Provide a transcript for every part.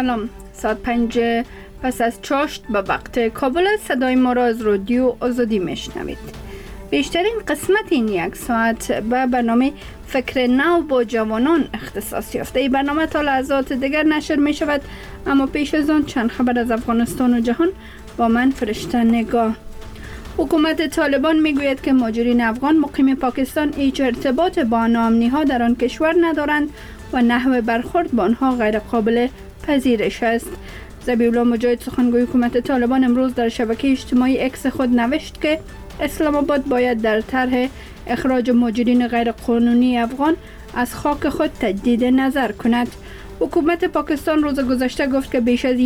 سلام. ساعت 5 پس از چاشت به وقت کابل صدای ما را از رادیو آزادی میشنوید. بیشترین قسمت این یک ساعت به برنامه فکر نو با جوانان اختصاص یافته. این برنامه تا لحظات دیگر نشر می شود، اما پیش از آن چند خبر از افغانستان و جهان با من فرشته نگاه. حکومت طالبان می گوید که مهاجرین افغان مقیم پاکستان هیچ ارتباط با ناامنی ها در آن کشور ندارند و نحو برخورد با آنها غیر قابل پذیرش است. ذبیح الله مجاهد سخنگوی حکومت طالبان امروز در شبکه اجتماعی اکس خود نوشت که اسلام آباد باید در طرح اخراج مهاجرین غیر قانونی افغان از خاک خود تجدید نظر کند. حکومت پاکستان روز گذشته گفت که بیش از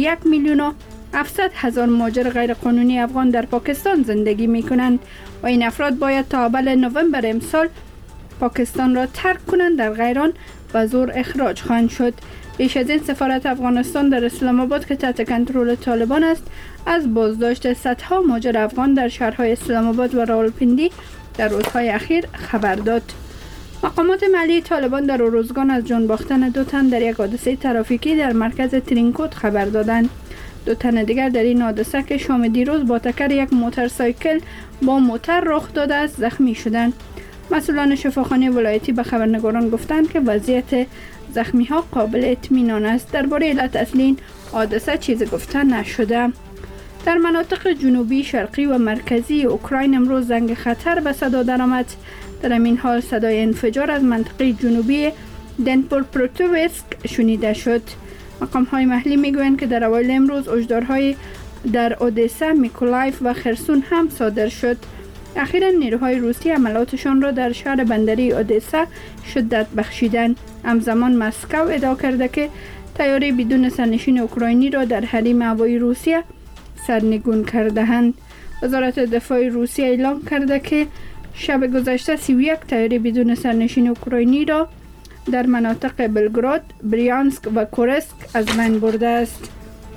1,700,000 مهاجر غیر قانونی افغان در پاکستان زندگی می کنند و این افراد باید تا اول نوامبر امسال پاکستان را ترک کنند، در غیر آن به زور اخراج خواهند شد. بیش از این سفارت افغانستان در اسلام آباد که تحت کنترل طالبان است از بازداشت صدها مهاجر افغان در شهرهای اسلام آباد و راولپنڈی در روزهای اخیر خبر داد. مقامات محلی طالبان در اروزگان از جان باختن 2 تن در یک حادثه ترافیکی در مرکز ترینکوت خبر دادند. 2 تن دیگر در این حادثه که شام دیروز با تکر یک موتورسایکل با موتر رخ داده است زخمی شدند. مسئولان شفاخانه ولایتی به خبرنگاران گفتند که وضعیت زخمی ها قابل اطمینان است. درباره علت اصلی این حادثه چیزی گفته نشده. در مناطق جنوبی، شرقی و مرکزی اوکراین امروز زنگ خطر به صدا درآمد. در همین حال صدای انفجار از منطقه جنوبی دنپروپروتووسک شنیده شد. مقام های محلی میگویند که در اوایل امروز هشدارهای در اودسا، میکولایف و خرسون هم صادر شد. اخیراً نیروهای روسی عملاتشان را در شهر بندری اودسا شدت بخشیدند. همزمان مسکو ادعا کرده که طیاره بدون سرنشین اوکراینی را در حریم هوایی روسیه سرنگون کرده‌اند. وزارت دفاع روسیه اعلام کرده که شب گذشته 31 طیاره بدون سرنشین اوکراینی را در مناطق بلگراد، بریانسک و کورسک از بین برده است.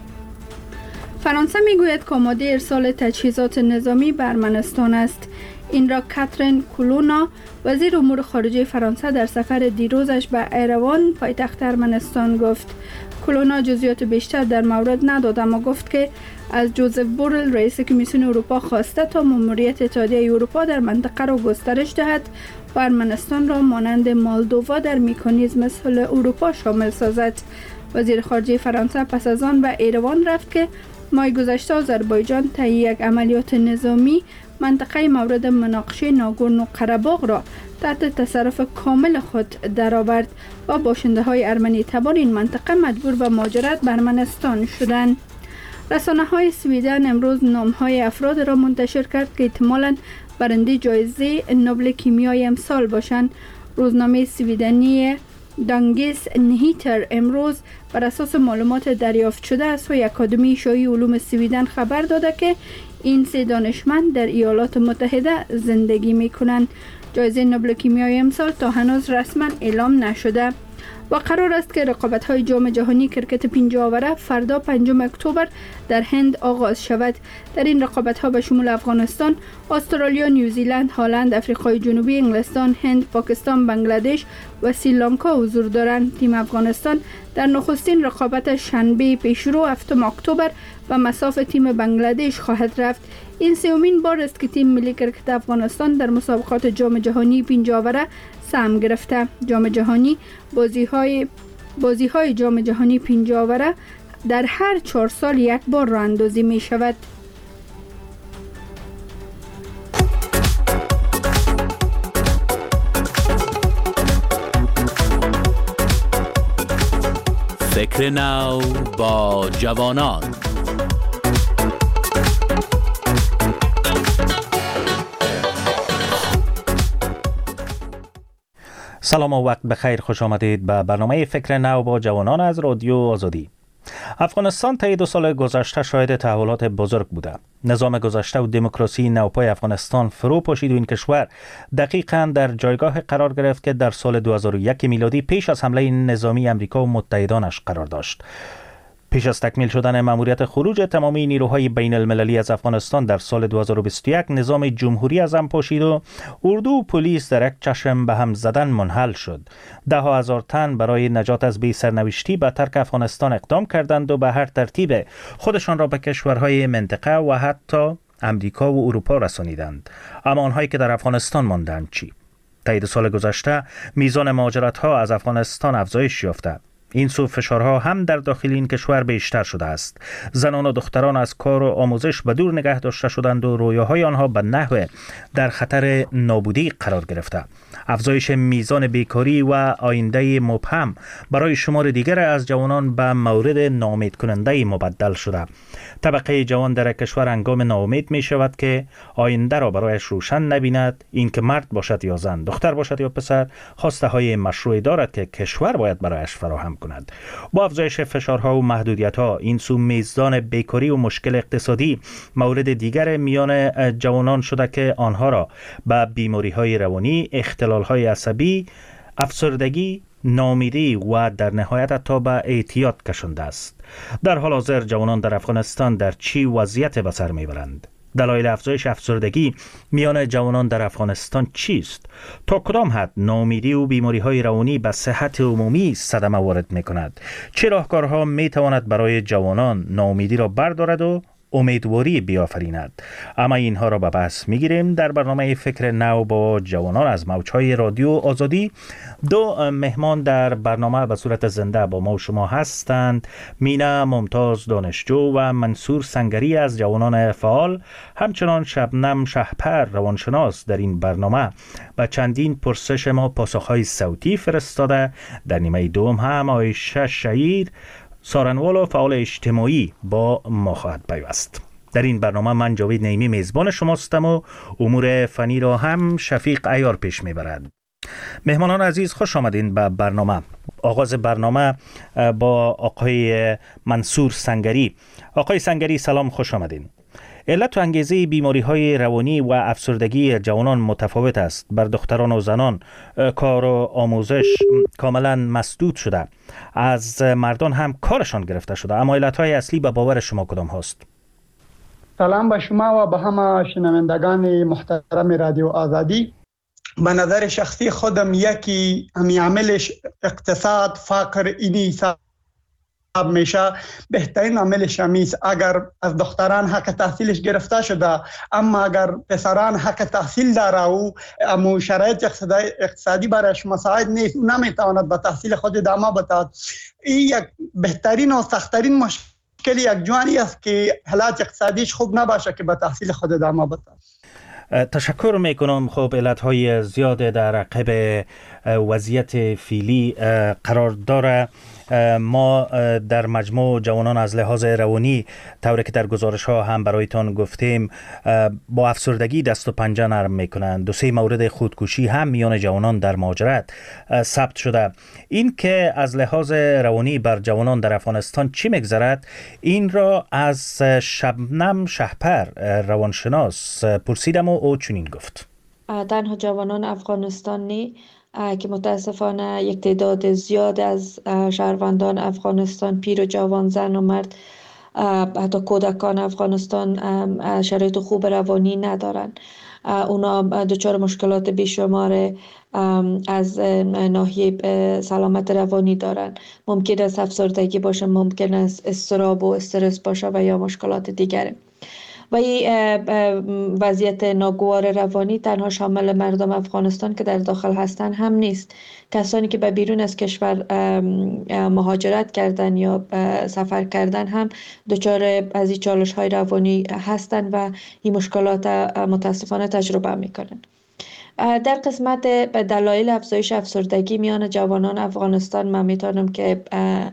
فرانسه میگوید که آماده ارسال تجهیزات نظامی به ارمنستان است. این را کاترین کولونا وزیر امور خارجه فرانسه در سفر دیروزش به ایروان پایتخت ارمنستان گفت. کولونا جزئیات بیشتر در مورد نداد، اما گفت که از جوزف بورل رئیس کمیسیون اروپا خواسته تا ماموریت اتحادیه اروپا در منطقه را گسترش دهد و ارمنستان را مانند مالدووا در مکانیزم صلح اروپا شامل سازد. وزیر خارجه فرانسه پس از آن به ایروان رفت که ماه گذشته آذربایجان طی یک عملیات نظامی منطقه مورد مناقشه ناگورنو قره‌باغ را تحت تصرف کامل خود درآورد و باشنده های ارمنی تبار این منطقه مجبور به مهاجرت به ارمنستان شدند. رسانه های سویدن امروز نام های افراد را منتشر کرد که احتمالاً برنده جایزه نوبل کیمیای امسال باشند. روزنامه سویدنی دانگیس نیهیتر امروز بر اساس معلومات دریافت شده از سوی اکادمی شاهی علوم سویدن خبر داده که این 3 دانشمند در ایالات متحده زندگی می کنند. جایزه نوبل کیمیای امسال تا هنوز رسما اعلام نشده و قرار است که رقابت‌های جام جهانی کرکت 50 آوره فردا 5 اکتبر در هند آغاز شود. در این رقابت‌ها به شمول افغانستان، استرالیا، نیوزیلند، هلند، آفریقای جنوبی، انگلستان، هند، پاکستان، بنگلادش و سریلانکا حضور دارند. تیم افغانستان در نخستین رقابت شنبه پیشرو 7 اکتبر و مصاف تیم بنگلادش خواهد رفت. این 3مین بار است که تیم ملی کرکت افغانستان در مسابقات جام جهانی 50 آوره سهم گرفته. جام جهانی بازی‌های جام جهانی 50 آوره در هر 4 سال یک بار راه اندازی می شود. فکر نو با جوانان. سلام و وقت بخیر، خوش آمدید به برنامه فکر نو با جوانان از رادیو آزادی. افغانستان طی 2 سال گذشته شاهد تحولات بزرگ بوده. نظام گذشته و دموکراسی نوپای افغانستان فرو پاشید و این کشور دقیقاً در جایگاه قرار گرفت که در سال 2001 میلادی پیش از حمله نظامی امریکا و متحدانش قرار داشت. پیش از تکمیل شدن مأموریت خروج تمامی نیروهای بین المللی از افغانستان در سال 2021 نظام جمهوری از هم پاشید و اردو و پلیس در یک چشم به هم زدن منحل شد. ده ها هزار تن برای نجات از بی سرنوشتی به ترک افغانستان اقدام کردند و به هر ترتیب خودشان را به کشورهای منطقه و حتی امریکا و اروپا رسانیدند. اما آنهایی که در افغانستان ماندند چی؟ طی سال گذشته میزان مهاجرت‌ها از افغانستان افزایش یافته. این سو فشارها هم در داخل این کشور بیشتر شده است. زنان و دختران از کار و آموزش به دور نگه داشته شدند و رویاهای آنها به نحو در خطر نابودی قرار گرفته. افزایش میزان بیکاری و آینده مبهم برای شمار دیگر از جوانان به مورد ناامید کننده مبدل شده. طبقه جوان در کشور هنگام ناامید می شود که آینده را برایش روشن نبیند. این که مرد باشد یا زن، دختر باشد یا پسر، خواسته های مشروعی دارد که کشور باید برایش فراهم کند. با افزایش فشارها و محدودیت‌ها، این سو میزان بیکاری و مشکل اقتصادی مورد دیگر میان جوانان شده که آنها را به بیماری‌های روانی، اختلال‌های عصبی، افسردگی، ناامیدی و در نهایت حتی به اعتیاد کشانده است. در حال حاضر جوانان در افغانستان در چی وضعیت به سر میبرند؟ دلایل افزایش افسردگی میان جوانان در افغانستان چیست؟ تا کدام حد ناامیدی و بیماری‌های روانی به صحت عمومی صدمه وارد می‌کند؟ چه راهکارها می‌تواند برای جوانان ناامیدی را بردارد و امیدواری بیافریند؟ اما اینها را به بحث میگیریم در برنامه فکر نو با جوانان از موجهای رادیو آزادی. دو مهمان در برنامه به صورت زنده با ما و شما هستند: مینا ممتاز دانشجو و منصور سنگری از جوانان فعال، همچنان شبنم شهپر روانشناس در این برنامه و چندین پرسش ما پاسخهای صوتی فرستاده. در نیمه دوم هم عایشه شهیر سارنوال و فعال اجتماعی با ما خواهد پیوست. در این برنامه من جاوید نعیمی میزبان شماستم و امور فنی را هم شفیق عیار پیش میبرد. مهمانان عزیز، خوش آمدین به برنامه. آغاز برنامه با آقای منصور سنگری. آقای سنگری سلام، خوش آمدین. علت و انگیزه بیماری‌های روانی و افسردگی جوانان متفاوت است. بر دختران و زنان کار و آموزش کاملا مسدود شده. از مردان هم کارشان گرفته شده. اما علت‌های اصلی به باور شما کدام هست؟ سلام به شما و به همه شنوندگان محترم رادیو آزادی. به نظر شخصی خودم یکی عاملش اقتصاد، فقر، اینی میشه. بهترین عاملش همیست. اگر از دختران حق تحصیلش گرفته شده، اما اگر پسران حق تحصیل داره و اما شرایط اقتصادی برایش مساعد نیست، نمیتواند به تحصیل خود ادامه بده. این یک بهترین و سخت‌ترین مشکل یک جوانی است که حالت اقتصادیش خوب نباشه که به تحصیل خود ادامه بده. تشکر میکنم. خب علتهای زیاد در عقب وضعیت فعلی قرار داره. ما در مجموع جوانان از لحاظ روانی، طوری که در گزارش ها هم برایتان گفتیم، با افسردگی دست و پنجه نرم میکنند. 2-3 مورد خودکشی هم میان جوانان در مهاجرت ثبت شده. این که از لحاظ روانی بر جوانان در افغانستان چی میگذرد، این را از شبنم شهپر روانشناس پرسیدم و او چنین گفت: تنها جوانان افغانستانی که متاسفانه یک تعداد زیاد از شهروندان افغانستان، پیر و جوان، زن و مرد، حتی کودکان افغانستان شرایط خوب روانی ندارند. اونا دچار مشکلات بیشمار از ناحیه سلامت روانی دارن. ممکن است افسردگی باشه، ممکن است اضطراب و استرس باشه و یا مشکلات دیگره. و این وضعیت ناگوار روانی تنها شامل مردم افغانستان که در داخل هستند هم نیست. کسانی که به بیرون از کشور مهاجرت کردن یا سفر کردن هم دچار از این چالش های روانی هستند و این مشکلات متاسفانه تجربه میکنن. در قسمت دلایل افزایش افسردگی میان جوانان افغانستان من میتونم که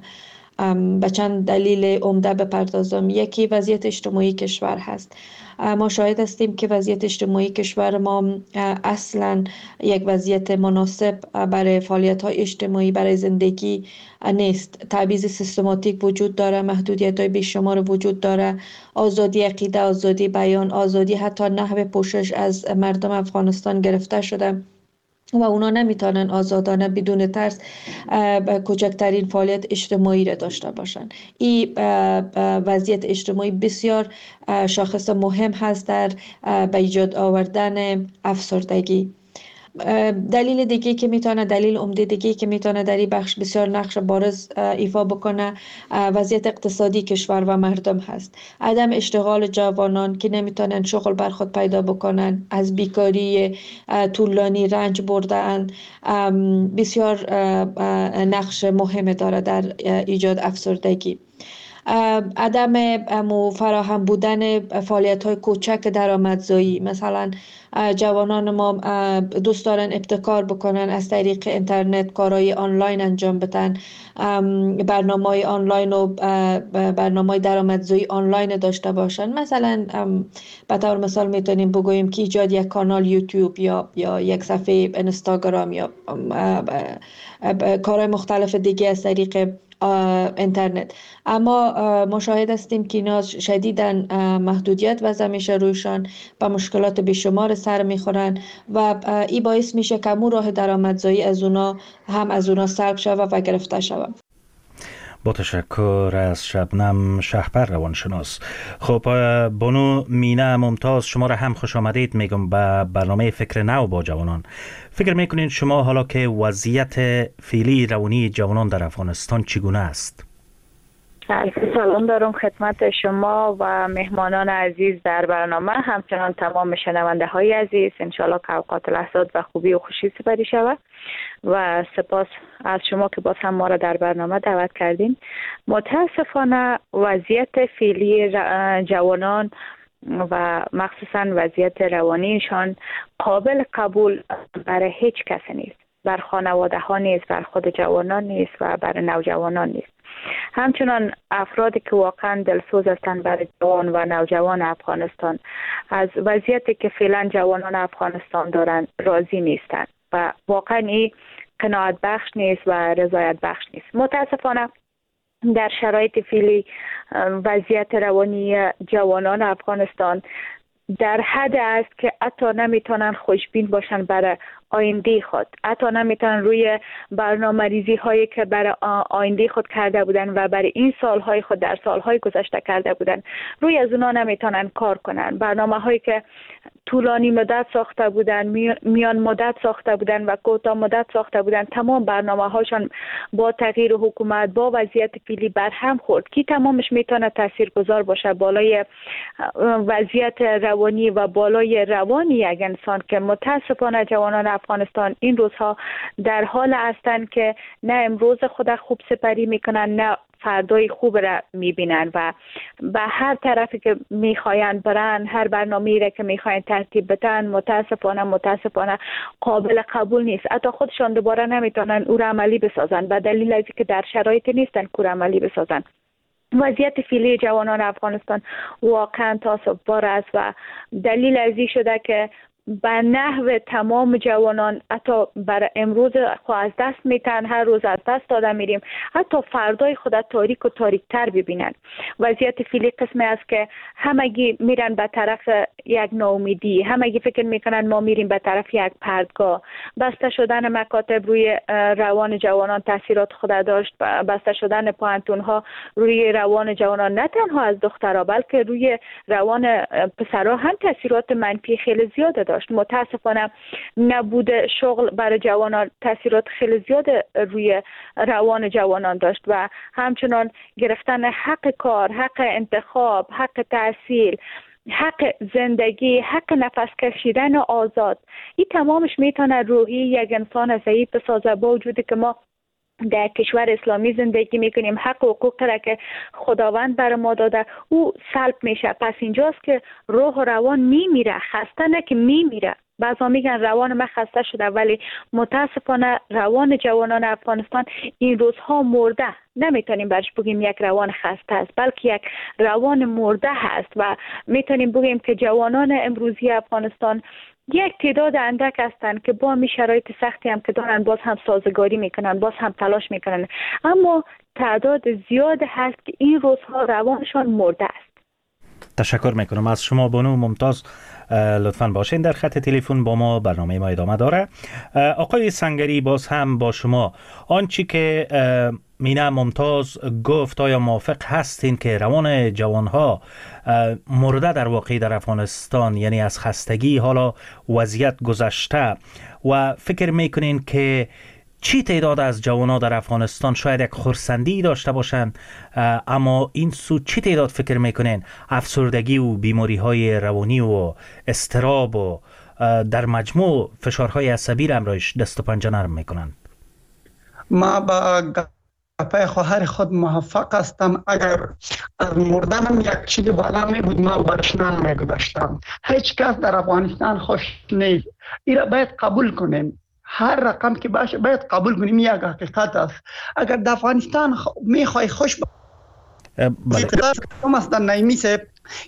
به چند دلیل عمده بپردازم. یکی وضعیت اجتماعی کشور هست. ما شاهد هستیم که وضعیت اجتماعی کشور ما اصلا یک وضعیت مناسب برای فعالیت‌های اجتماعی، برای زندگی نیست. تبعیض سیستماتیک وجود داره، محدودیت‌های بیشمار وجود داره، آزادی عقیده، آزادی بیان، آزادی حتی نحو پوشش از مردم افغانستان گرفته شده. و اونا نمیتونن آزادانه بدون ترس کوچکترین فعالیت اجتماعی را داشته باشن. این وضعیت اجتماعی بسیار شاخص مهم هست در به ایجاد آوردن افسردگی. دلیل عمده دیگه که میتونه در این بخش بسیار نقش بارز ایفا بکنه وضعیت اقتصادی کشور و مردم هست. عدم اشتغال جوانان که نمیتونن شغل بر خود پیدا بکنن، از بیکاری طولانی رنج بردن، بسیار نقش مهم داره در ایجاد افسردگی. عدم فراهم بودن فعالیت‌های کوچک درآمدزایی، مثلا جوانان ما دوست دارن ابتکار بکنن، از طریق اینترنت کارهای آنلاین انجام بدن، برنامه‌های آنلاین و برنامه‌های درآمدزایی آنلاین داشته باشن. مثلا به طور مثال میتونیم بگوییم که ایجاد یک کانال یوتیوب یا یک صفحه اینستاگرام یا کارهای مختلف دیگه از طریق اینترنت. اما مشاهده هستیم که اینا شدیداً محدودیت وضع میشه رویشان، با مشکلات بیشمار سر میخورن و این باعث میشه که امون راه درآمدزایی از اونا سلب شود و گرفته شود. با تشکر از شبنم شهپر روانشناس. خب بانو مینه ممتاز، شما را هم خوش آمدید میگم به برنامه فکر نو با جوانان. فکر میکنید شما حالا که وضعیت فعلی روانی جوانان در افغانستان چگونه است؟ سلام دارم خدمت شما و مهمانان عزیز در برنامه، همچنان تمام شنونده های عزیز. انشالله که اوقات لحظات و خوبی و خوشی سپری شود و سپاس از شما که باز هم ما را در برنامه دعوت کردین. متاسفانه وضعیت فعلی جوانان و مخصوصا وضعیت روانیشان قابل قبول برای هیچ کسی نیست، بر خانواده ها نیست، بر خود جوانان نیست و بر نوجوانان نیست. همچنان افرادی که واقعا دلسوز هستند برای جوان و نوجوان افغانستان از وضعیتی که فعلا جوانان افغانستان دارند راضی نیستند و واقعا این قناعت بخش نیست و رضایت بخش نیست. متاسفانه در شرایط فعلی وضعیت روانی جوانان افغانستان در حد است که حتی نمیتونن خوشبین باشن برای آینده خود، حتی نمیتونن روی برنامه‌ریزی هایی که برای آینده خود کرده بودن و برای این سالهای خود در سالهای گذشته کرده بودن روی از اونا نمیتونن کار کنن. برنامه هایی که طولانی مدت ساخته بودن، میان مدت ساخته بودن و کوتاه مدت ساخته بودن، تمام برنامه هاشون با تغییر حکومت با وضعیت فعلی برهم خورد که تمامش میتونه تاثیرگذار باشه بالای وضعیت روانی و بالای روانی یک انسان که متاسفانه جوانان افغانستان این روزها در حال هستند که نه امروز خود خوب سپری میکنن نه فردای خوب را میبینن و به هر طرفی که میخواین برن، هر برنامه‌ای را که میخواین ترتیب بدن متاسفانه قابل قبول نیست. حتی خودشان دوباره نمیتونن او را عملی بسازن به دلیل از اینکه در شرایطی نیستن که او را عملی بسازن. وضعیت فعلی جوانان افغانستان واقعا تاسف‌بار است و دلیل از این شده که به نحو تمام جوانان حتی برای امروز خود از دست میتن، هر روز از دست داده میریم، حتی فردای خود تاریک و تاریکتر ببینن. وضعیت فعلی قسمی است که همگی میرن به طرف یک ناامیدی، همگی فکر میکنن ما میریم به طرف یک پردگاه. بسته شدن مکاتب روی روان جوانان تاثیرات خود داشت، بسته شدن پوهنتون ها روی روان جوانان نه تنها از دخترها بلکه روی روان پسرها هم تاثیرات منفی خیلی زیاده داشت. متاسفانه نبود شغل برای جوانان تاثیرات خیلی زیاد روی روان جوانان داشت و همچنان گرفتن حق کار، حق انتخاب، حق تحصیل، حق زندگی، حق نفس کشیدن آزاد، این تمامش میتونه روحی یک انسان ضعیف بسازه. با وجودی که ما در کشور اسلامی زندگی میکنیم، حق و حقوق را که خداوند بر ما داده او سلب میشه. پس اینجاست که روح و روان میمیره، خسته نه که میمیره. بعضا میگن روان من خسته شده، ولی متاسفانه روان جوانان افغانستان این روزها مرده. نمیتونیم برش بگیم یک روان خسته است، بلکه یک روان مرده هست و میتونیم بگیم که جوانان امروزی افغانستان یک تعداد اندک هستند که با می شرایط سختی هم که دارن باز هم سازگاری میکنن، باز هم تلاش میکنن، اما تعداد زیاد هست که این روزها روانشان مرده است. تشکر میکنم از شما بانو ممتاز. لطفاً باشین در خط تلفن با ما، برنامه ما ادامه داره. آقای سنگری، باز هم با شما آنچه که مینا ممتاز گفت، آیا موافق هستین که روان جوانها مرده در واقع در افغانستان، یعنی از خستگی حالا وضعیت گذشته، و فکر میکنین که چی تعداد از جوانان در افغانستان شاید یک خرسندی داشته باشند، اما این سو چی تعداد فکر میکنین افسردگی و بیماری های روانی و اضطراب و در مجموع فشارهای عصبی را همراهش دست و پنجه نرم میکنن؟ ما با گپای خواهر خود موافق هستم. اگر از مردنم یک چیز بالا می بود ما برش نمیگذاشتم. هیچ کس در افغانستان خوش نیست، این را باید قبول کنیم. هر رقم که باشه باید قبول کنیم، یک حقیقت است. اگر در افغانستان میخوای خوش باشی، مثلا نایمی صاحب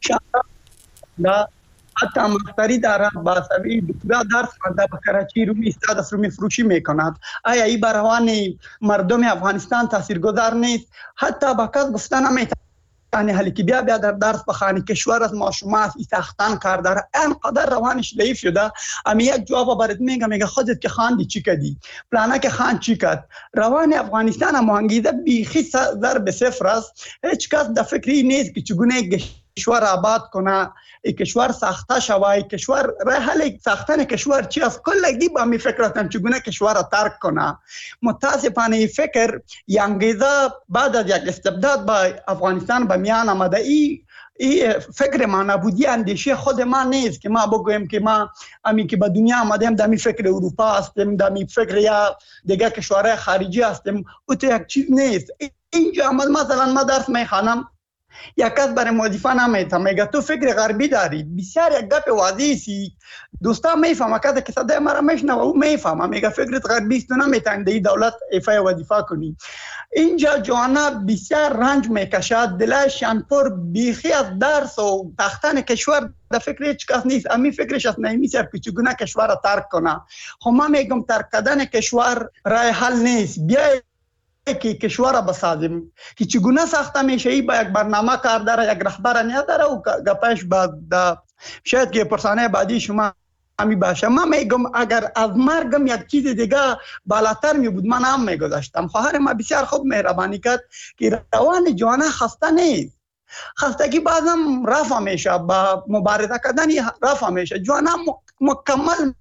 حتی مختاری داره با سوی دکترا درس خونده به کراچی، رومی استاد است، رومی فروشی میکند. آیا این بر روان مردم افغانستان تاثیرگذار نیست؟ حتی با کس گفتن نمیتونه حالی که بیا در درس بخوانی، کشور از معشومات سختن کار داره، اینقدر روانش ضعیف شده. اما یک جواب برات میگه خودت که خواندی چی کردی، پلانه که خواند چی کرد. روان افغانستان هم انگیزه بیخی ضرب صفر است. هیچ کس در فکری نیست که چگونه کشور آباد کنه، ای کشور ساخته شوه، کشور حل ساختن کشور چی است، کلگی با می فکر هستن چگونه کشور را ترک کنه. متاسفانه این فکر انگیزه بعد از یک استبداد با افغانستان به میان آمده. این فکر ما نبودی اندیشه خود ما نیست که ما بگویم که ما امی که به دنیا آمدیم در می فکر اروپا هستیم، در می فکر یا دیگه کشورهای خارجی هستیم. او تو یک چیز نیست. اینجا مثلا ما درس میخوانم، یک کس برای موظفان نمیتم میگه تو فکر غربی داری، بسیار یک گپ واضحی سی دوستا میفهمه کسی که صدای مرا میشنوه او میفهمه، میگه فکرت غربی است، تو نمیتونی دی دولت ایفای وظیفه کنی. اینجا جوانا بسیار رنج میکشد، دلشان پر بیخی از درس و تختن کشور در فکر هیچ کس نیست. امی فکرش از نمیشه که چگونه کشور را ترک کنه. خب من میگم ترک کردن کشور راه حل نیست. بیای که کشور را بسازیم که چگونه ساخته میشه، ای با یک برنامه کار داره، یک رهبر نداره و گپش بعد شاید که پرسانه بعدی شما همی باشه. من میگم اگر از مرگم یک چیز دیگه بالاتر می بود من هم میگذاشتم. خواهر ما بسیار خوب مهربانی کرد که روان جوانه خسته نیست، خستگی بعضم رفع میشه، با مبارزه کردن رفع میشه. جوانه مکمل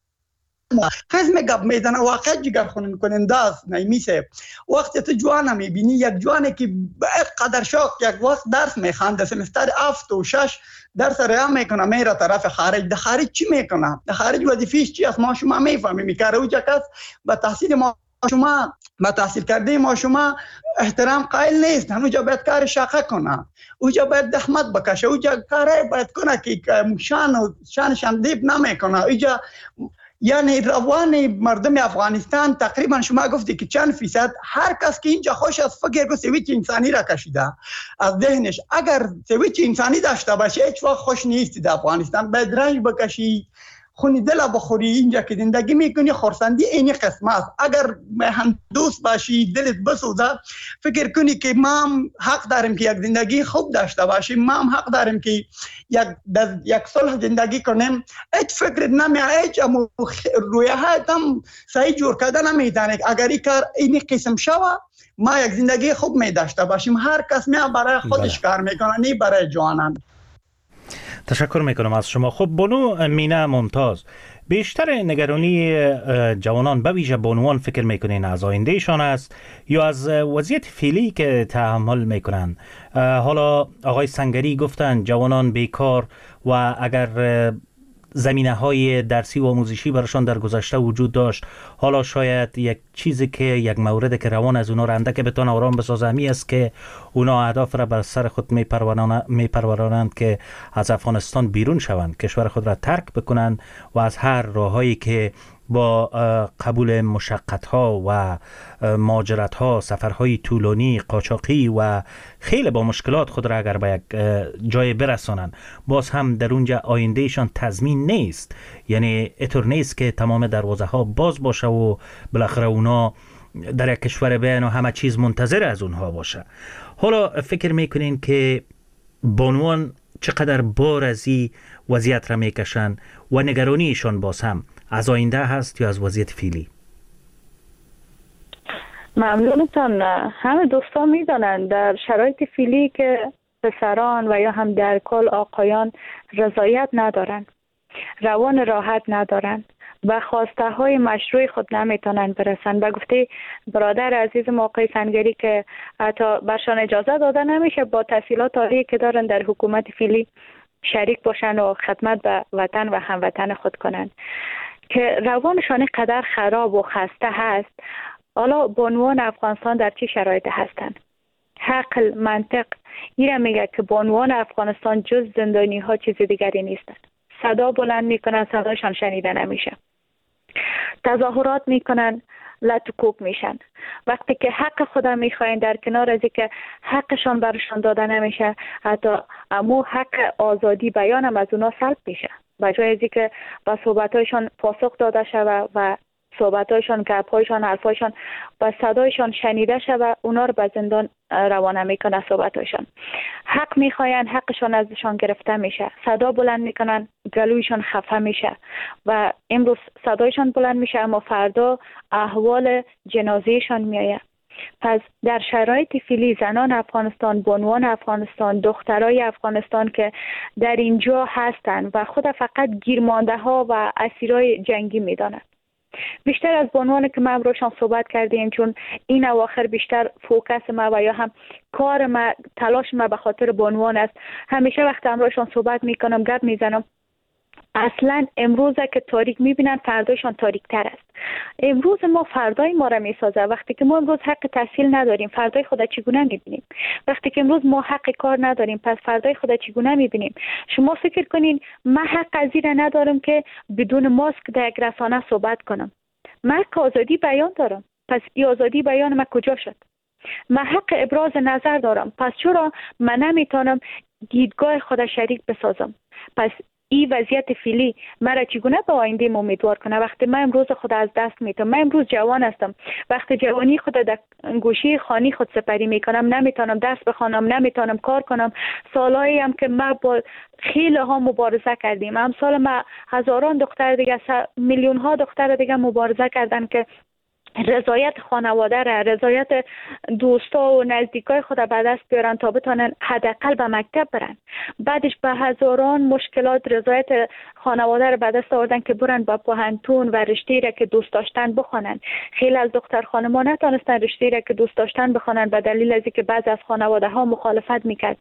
خزم گپ میزنه، واقعا جگر خونین کننده است. نمیشه وقتی تو جوان میبینی، یک جوانی که به قدر شوق یک وقت درس میخوانده، سمستر 7 و 6 درس ریا میکنه، میره طرف خارج. در خارج چی میکنه؟ در خارج وظیفه‌اش چی است؟ ما شما میفهمیم. میکاره اوجا کس به تحصیل ما شما، به تحصیل کرده ما شما احترام قائل نیست. اونجا باید کار شاقه کنه، اونجا باید زحمت بکشه، اونجا کار باید کنه که شانشان دیپ نمیکنه. اونجا یعنی روان مردم افغانستان تقریبا شما گفتی که چند فیصد، هر کس که اینجا خوش از فکر که سویچ انسانی را کشیده از ذهنش. اگر سویچ انسانی داشته باشه هیچ وقت خوش نیستی در افغانستان. باید رنج بکشی، خونی دل بخوری، اینجا که زندگی میکنی خورسندی اینی قسم است. اگر مهن دوست باشی، دلت بسوزه، فکر کنی که ما هم حق داریم که یک زندگی خوب داشته باشیم، ما هم حق داریم که یک صلح زندگی کنیم. هیچ فکرت نمیاد، هیچ رویهایت هم صحیح جور کردن نمیتونه. اگر این کار اینی قسم شوه ما یک زندگی خوب می داشته باشیم. هر کس برای خودش کار میکنه، نه برای جوانان. تشکر میکنم از شما. خب بانو مینا ممتاز، بیشتر نگرانی جوانان به ویژه بانوان فکر میکنین از آیندهشان است یا از وضعیت فعلی که تحمل میکنن؟ حالا آقای سنگری گفتن جوانان بیکار و اگر زمینه های درسی و آموزشی براشان در گذشته وجود داشت، حالا شاید یک چیزی که یک مورد که روان از اونا رنده که بتونه آرام بسازه همی است که اونا اهداف را بر سر خود میپرورانند که از افغانستان بیرون شوند، کشور خود را ترک بکنند و از هر راههایی که با قبول مشقت‌ها و مهاجرت‌ها، سفرهای طولانی، قاچاقی و خیلی با مشکلات خود را اگر به یک جای برسانند، باز هم در اونجا آیندهشان تضمین نیست. یعنی اینطور نیست که تمام دروازه‌ها باز باشه و بالاخره اونا در یک کشور بیان و همه چیز منتظر از اونها باشه. حالا فکر میکنین که بانوان چقدر بار از این وضعیت را میکشن و نگرانیشان باز هم از آینده هست یا از وضعیت فعلی؟ ممنونتان. همه دوستان میدانند در شرایط فعلی که پسران و یا هم در کل آقایان رضایت ندارند، روان راحت ندارند، و خواسته های مشروع خود نمیتونن برسن. به گفته برادر عزیز موقع سنگری که حتی برشان اجازه داده نمیشه با تحصیلات عالی که دارن در حکومت فعلی شریک باشن و خدمت به وطن و هموطن خود کنن، که روانشان قدر خراب و خسته هست. حالا به عنوان افغانستان در چه شرایط هستند؟ عقل منطق ایره میگه که به عنوان افغانستان جز زندانی ها چیز دیگری نیستند. صدا بلند میکنن، صداشان شنیده نمیشه. تظاهرات میکنن، لطوکوب میشن. وقتی که حق خودم میخواین، در کنار از که حقشان برشان داده نمیشه، حتی امو حق آزادی بیان هم از اونا سلب میشه. بجای از که با صحبتایشان پاسخ داده شود و صحبتایشان، گپایشان، حرفایشان و صدایشان شنیده شود، اونا رو به زندان روانه میکنه. صحبتایشان حق میخواین، حقشان ازشان گرفته میشه. صدا بلند میکنن، گلویشان خفه میشه و امروز صدایشان بلند میشه اما فردا احوال جنازهشان میایه. پس در شرایط فعلی زنان افغانستان، بنوان افغانستان، دخترای افغانستان که در اینجا هستند و خود فقط گیرمانده ها و اسیرای جنگی میدانند، بیشتر از بنوان که ما روشان صحبت کردیم، چون این اواخر بیشتر فوکس ما و یا هم کار ما، تلاش ما به خاطر بنوان است. همیشه وقت روشان صحبت میکنم، گپ میزنم، اصلا امروز که تاریک میبینن فردایشان تاریک تر است. امروز ما فردای ما را میسازه. وقتی که ما امروز حق تحصیل نداریم، فردای خود چگونه میبینیم؟ وقتی که امروز ما حق کار نداریم، پس فردای خود چگونه میبینیم؟ شما فکر کنین من حق از این ندارم که بدون ماسک در یک رسانه صحبت کنم؟ من حق آزادی بیان دارم، پس این آزادی بیان من کجا شد؟ من حق ابراز نظر دارم، پس چرا من نمیتونم دیدگاه خود شریک بسازم؟ پس این وضعیت فعلی مرا چگونه به آینده امیدوار کنه؟ وقتی من امروز خود از دست میتم، من امروز جوان هستم، وقتی جوانی خود در گوشه خانی خود سپری میکنم، نمیتونم درس بخوانم، نمیتونم کار کنم. سالایی هم که ما با خیلی ها مبارزه کردیم، امثال ما هزاران دختر دیگه، میلیون ها دختر دیگه مبارزه کردن که رضایت خانواده را، رضایت دوستا و نزدیکای خود به دست بیارن تا بتونن حداقل به مکتب برن. بعدش به هزاران مشکلات رضایت خانواده را به دست آوردن که برن با پوهنتون و رشته‌ای را که دوست داشتن بخونن. خیلی از دختر خانم‌ها نتونستن رشته‌ای را که دوست داشتن بخونن به دلیل از اینکه بعضی از خانواده ها مخالفت میکرد.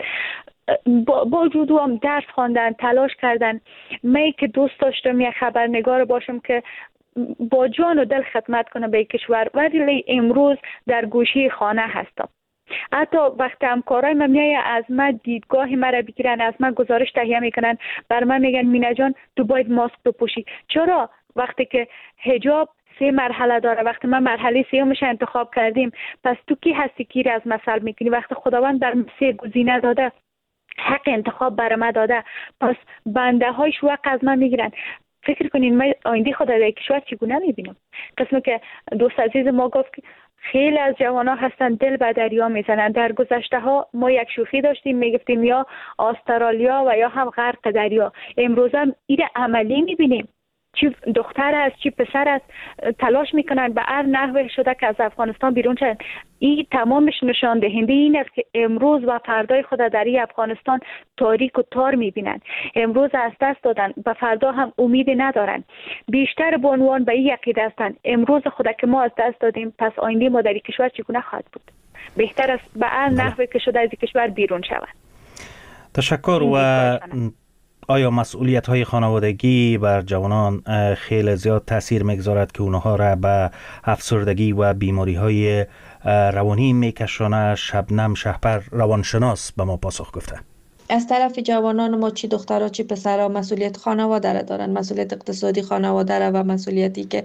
با وجود هم درس خواندن، تلاش کردن. من که دوست داشتم یک خبرنگار باشم که با جان و دل خدمت کنم به کشور، ولی امروز در گوشه خانه هستم. حتی وقتی همکارای من میای از من دیدگاه مرا بگیرن، از من گزارش تهیه میکنن، بر من میگن مینا جان تو باید ماسک بپوشی. چرا؟ وقتی که حجاب 3 مرحله داره، وقتی من مرحله 3 انتخاب کردیم، پس تو کی هستی که از مثل میکنی؟ وقتی خداوند بر 3 گزینه داده، حق انتخاب بر ما داده، پس بنده های شوق از من میگیرن. فکر کنین من آینده خود در کشور چگونه میبینم؟ قسمی که دوست عزیز ما گفت که خیلی از جوانا هستن دل به دریا میزنن. در گذشته ها ما یک شوخی داشتیم، میگفتیم یا استرالیا و یا هم غرق دریا. امروز هم این عملی میبینیم، چی دختر است چی پسر است تلاش میکنن به هر نحوه شده که از افغانستان بیرون شدن. این تمامش نشان دهنده این است که امروز و فردای خود در این افغانستان تاریک و تار میبینن. امروز از دست دادن، به فردا هم امید ندارن. بیشتر به عنوان به این عقیده هستند امروز خود که ما از دست دادیم، پس آینده ما در این کشور چگونه خواهد بود؟ بهتر است به هر نحوه که شده از این کشور بیرون شود. تشکر. و آیا مسئولیت های خانوادگی بر جوانان خیلی زیاد تاثیر میگذارد که اونها را به افسردگی و بیماری های روانی میکشانه؟ شبنم شهپر روانشناس به ما پاسخ گفته. از طرف جوانان ما چی دخترها چی پسرها مسئولیت خانواده را دارن، مسئولیت اقتصادی خانواده را و مسئولیتی که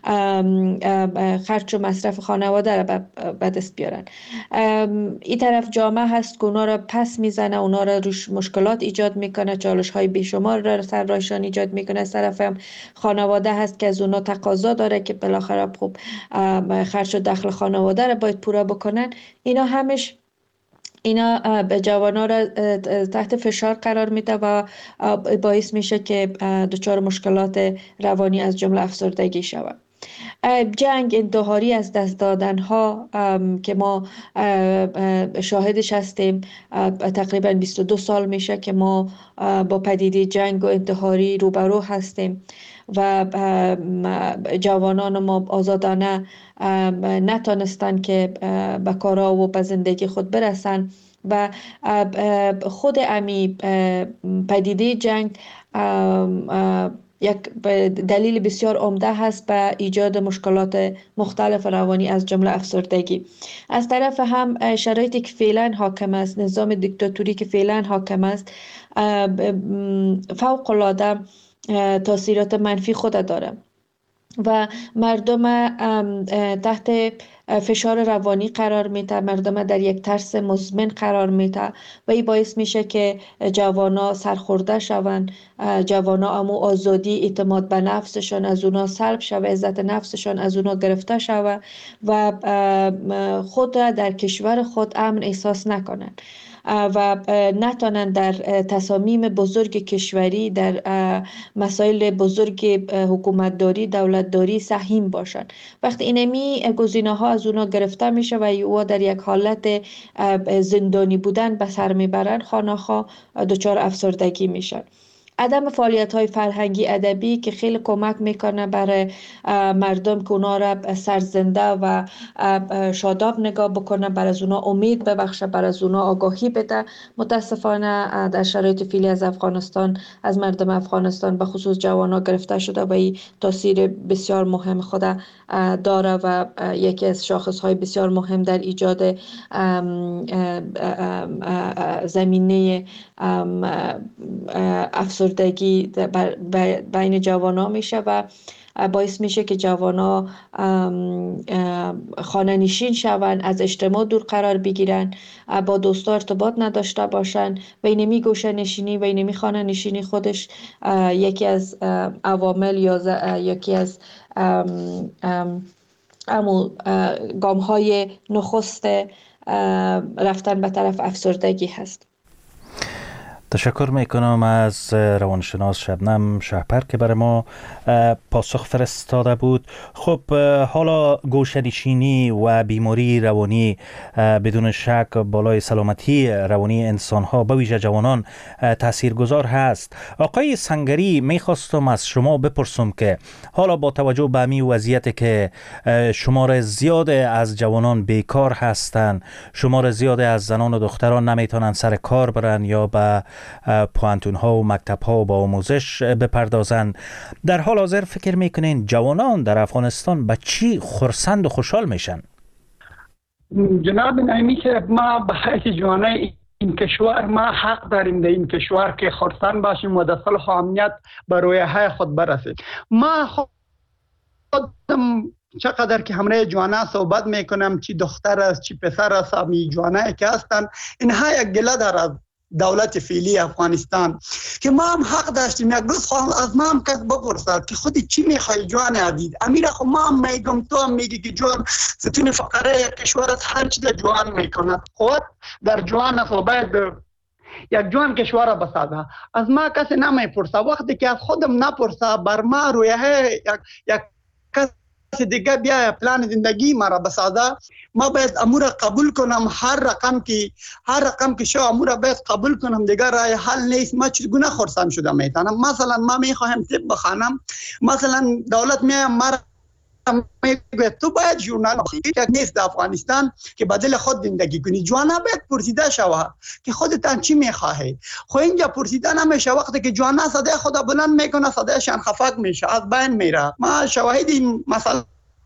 خرج و مصرف خانواده را به دست بیارن. این طرف جامعه هست که اونا را پس میزنه، اونا را روش مشکلات ایجاد میکنه، چالش های بیشمار را سر رایشان ایجاد میکنه. از طرف هم خانواده هست که از اونا تقاضا داره که بالاخره خب خرج و دخل خانواده را باید پورا بکنن. اینا همش اینا به جوان‌ها را تحت فشار قرار میده و باعث میشه که دچار مشکلات روانی از جمله افسردگی شوند. جنگ، انتحاری، از دست دادن ها که ما شاهدش هستیم، تقریبا 22 سال میشه که ما با پدیده جنگ و انتحاری روبرو هستیم و جوانان ما آزادانه نتونستن که به کارا و به زندگی خود برسن و خود امی پدیده جنگ یک دلیل بسیار عمده هست به ایجاد مشکلات مختلف روانی از جمله افسردگی. از طرف هم شرایطی که فعلا حاکم است، نظام دیکتاتوری که فعلا حاکم است، فوق العاده تاثیرات منفی خود داره و مردم تحت فشار روانی قرار میده، مردم در یک ترس مزمن قرار میده و این باعث میشه که جوانا سرخورده شوند، جوانا امو آزادی، اعتماد به نفسشان از اونا سلب شوه، عزت نفسشان از اونا گرفته شوه و خود در کشور خود امن احساس نکنن و نتونن در تصامیم بزرگ کشوری، در مسائل بزرگ حکومتداری، دولتداری سهیم باشن. وقتی اینمی گزینه‌ها از اونا گرفته میشه و او در یک حالت زندانی بودن به سر میبرن، خانه‌ها دچار افسردگی میشن. عدم فعالیت‌های فرهنگی ادبی که خیلی کمک میکنه برای مردم که اونا را سرزنده و شاداب نگاه بکنه، برای از اونا امید ببخشه، برای از اونا آگاهی بده، متاسفانه در شرایط فعلی از افغانستان، از مردم افغانستان به خصوص جوانا گرفته شده و این تاثیر بسیار مهم خود داره و یکی از شاخص‌های بسیار مهم در ایجاد زمینه افسردگی بین جوانا میشه و باعث میشه که جوانا خانه نشین شون، از اجتماع دور قرار بگیرن، با دوستا ارتباط نداشته باشن و اینمی گوشه نشینی و اینمی خانه نشینی خودش یکی از عوامل یا یکی از گام‌های نخست رفتن به طرف افسردگی هست. تشکر میکنم از روانشناس شبنم شهپر که برای ما پاسخ فرستاده بود. خب حالا گوشه‌نشینی و بیماری روانی بدون شک بالای سلامتی روانی انسان‌ها به ویژه جوانان تاثیرگذار هست. آقای سنگری، میخواستم از شما بپرسم که حالا با توجه به همین وضعیت که شمار زیاد از جوانان بیکار هستند، شمار زیاد از زنان و دختران نمیتونن سر کار برن یا به پوانتون ها و مکتب ها با آموزش بپردازند، در حال حاضر فکر میکنین جوانان در افغانستان به چی خرسند و خوشحال میشن؟ جناب نعیمی که ما به حیث جوانای این کشور ما حق داریم در این کشور که خرسند باشیم و در صلح و امنیت به رویاهای خود برسیم. ما خودم چقدر که همراه جوانا صحبت میکنم، چی دختر است چی پسر است، همی جوانایی که هستن، اینها یک گله دارد دولت فعلی افغانستان که ما هم حق داشتیم یک روز از ما هم کس بپرسد که خودی چی میخوای جوان عزیز. امیر خو ما هم میگم، تو هم میگی که جوان ستون فقره یک کشور است، هر چیز جوان میکند، خود در جوان است و باید یک جوان کشور را بسازه. از ما کسی نمیپرسه، وقتی که از خودم نپرسه بر ما رویه یک کس دیگه بیا پلان زندگی مرا بسازه، ما باید امور قبول کنم. هر رقم که شو امور باید قبول کنم، دیگه رای حل نیست. ما چگونه خرسند شده میتونم؟ مثلا ما میخواهم طب بخوانم، مثلا دولت مرا میگه تو باید ژورنال یک نیست در افغانستان که بدل خود زندگی کنی. جوانا باید پرسیده شوه که خودتان چی میخواهید. خو اینجا پرسیده نمیشه. وقتی که جوانا صدای خود بلند میکنه صدایشان خفق میشه، از بین میره. ما شواهد این مسئله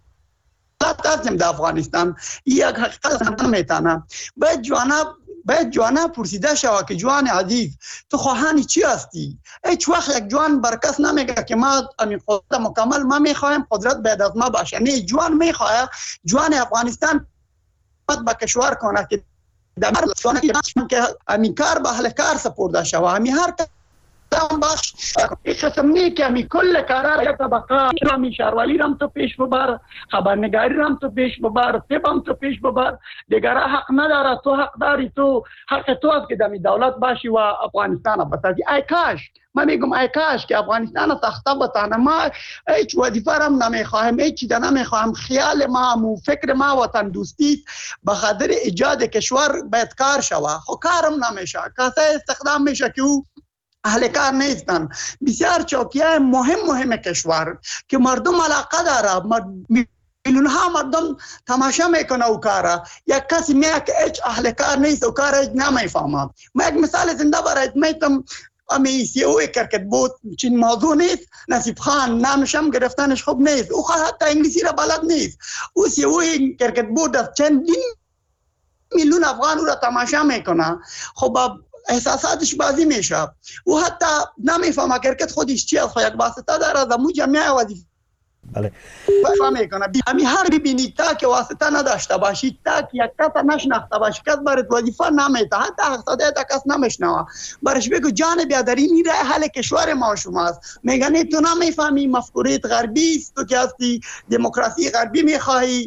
هستیم در افغانستان، یک حقیقت نمیتونه. باید جوانا پرسیده شوه که جوان عزیز تو خواهانی چی هستی؟ هیچ وقت یک جوان برکس نمیگه که ما امین قدرت مکمل ما میخوایم، قدرت باید از ما باشه. نه، جوان میخواه جوان افغانستان به کشور کنه که در که امین کار به اهل کار سپرده شوه. همین هر باش قسم نی که می کل کارا یک طبقه می شهرولی رم تو پیش ببر، خبرنگاری رم تو پیش ببر، طبم تو پیش ببر، دیگر حق نداره، تو حق داری، تو حق تو است که دمی دولت باشی و افغانستان بسازی. ای کاش، من میگم ای کاش که افغانستان تخته بتانه. ما هیچ وظیفه رم نمیخواهم، هیچ چیز نمیخواهم. خیال ما و فکر ما وطن دوستی به خاطر ایجاد کشور باید کار شوه. خب کارم نمیشه، کاسه استخدام میشه که او اهل کار نیستن. بسیار چوکیه مهم کشور که مردم علاقه داره، میلیون ها مردم تماشا میکنه او کارا. یک کسی میگه که هیچ اهل کار نیست و کار هیچ نمیفهمه. ما یک مثال زنده برایت میتونم. امی سیوی کرکت بود چین موضوع نیست. نصیب خان نامشم گرفتنش خوب نیست، او حتی انگلیسی را بلد نیست. او سیوی کرکت بود از چندین میلیون افغان او را تماشا میکنه. خب احساساتش بازی میشه. او حتی نمیفهمه کرکت خودش چی است. یک واسطه داره دمو جمعی وظیفه بله میکنه. همی هر ببینید تا که واسطه نداشته باشید، تا که یک کس نشناخته باشید، کس برات وظیفه نمیده، حتی حقصده تا کس نمیشنوه. برش بگو جان بیادری میره حل کشور ما شماست. میگن تو نمیفهمی مفکوریت غربی است، تو که هستی دموکراسی غربی میخواهی.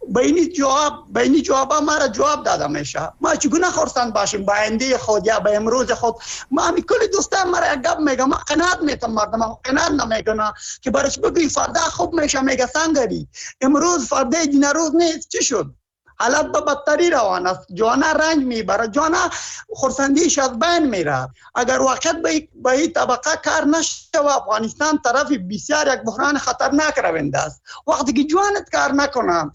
بینی جواب ما را جواب داده میشه. ما چگونه خرسند باشیم با آینده خود یا با امروز خود؟ ما همی کل دوستان ما را گپ میگم، ما قناعت میتم مردم قناعت نمیکنه که برش بگوی فردا خوب میشه، میگه سنگری امروز فردا دین روز نیست. چی شد؟ حالت به بدتری روان است. جوانا رنج میبره، جوانا خرسندیش از بین میره. اگر وقت به این طبقه کار نشه و افغانستان طرف بسیار یک بحران خطرناک رونده است. وقتی که جوانت کار نکنه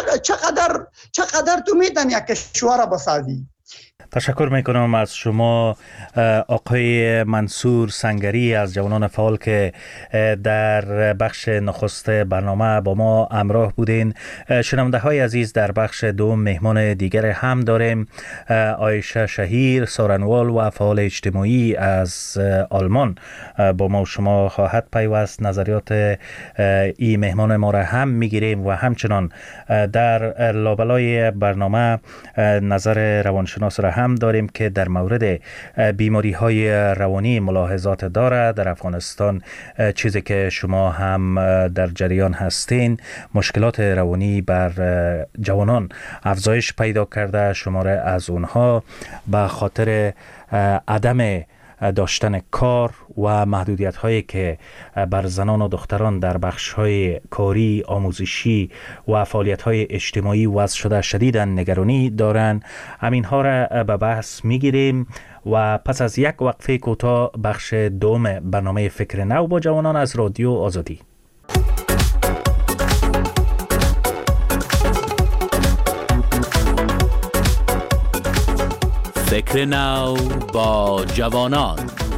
چقدر تو میتونی یک کشور بسازی؟ تشکر میکنم از شما آقای منصور سنگری از جوانان فعال که در بخش نخست برنامه با ما همراه بودین. شنونده های عزیز، در بخش دوم مهمان دیگر هم داریم. عایشه شهیر سارنوال و فعال اجتماعی از آلمان با ما و شما خواهد پیوست. نظریات این مهمان ما را هم میگیریم و همچنان در لابلای برنامه نظر روانشناس را هم داریم که در مورد بیماری های روانی ملاحظات داره در افغانستان. چیزی که شما هم در جریان هستین، مشکلات روانی بر جوانان افزایش پیدا کرده. شماره از اونها به خاطر عدم داشتن کار و محدودیت هایی که بر زنان و دختران در بخش های کاری، آموزشی و فعالیت های اجتماعی وضع شده شدیداً نگرانی دارند. همین ها را به بحث میگیریم و پس از یک وقفه کوتاه بخش دوم برنامه فکر نو با جوانان از رادیو آزادی. فکر نو با جوانان.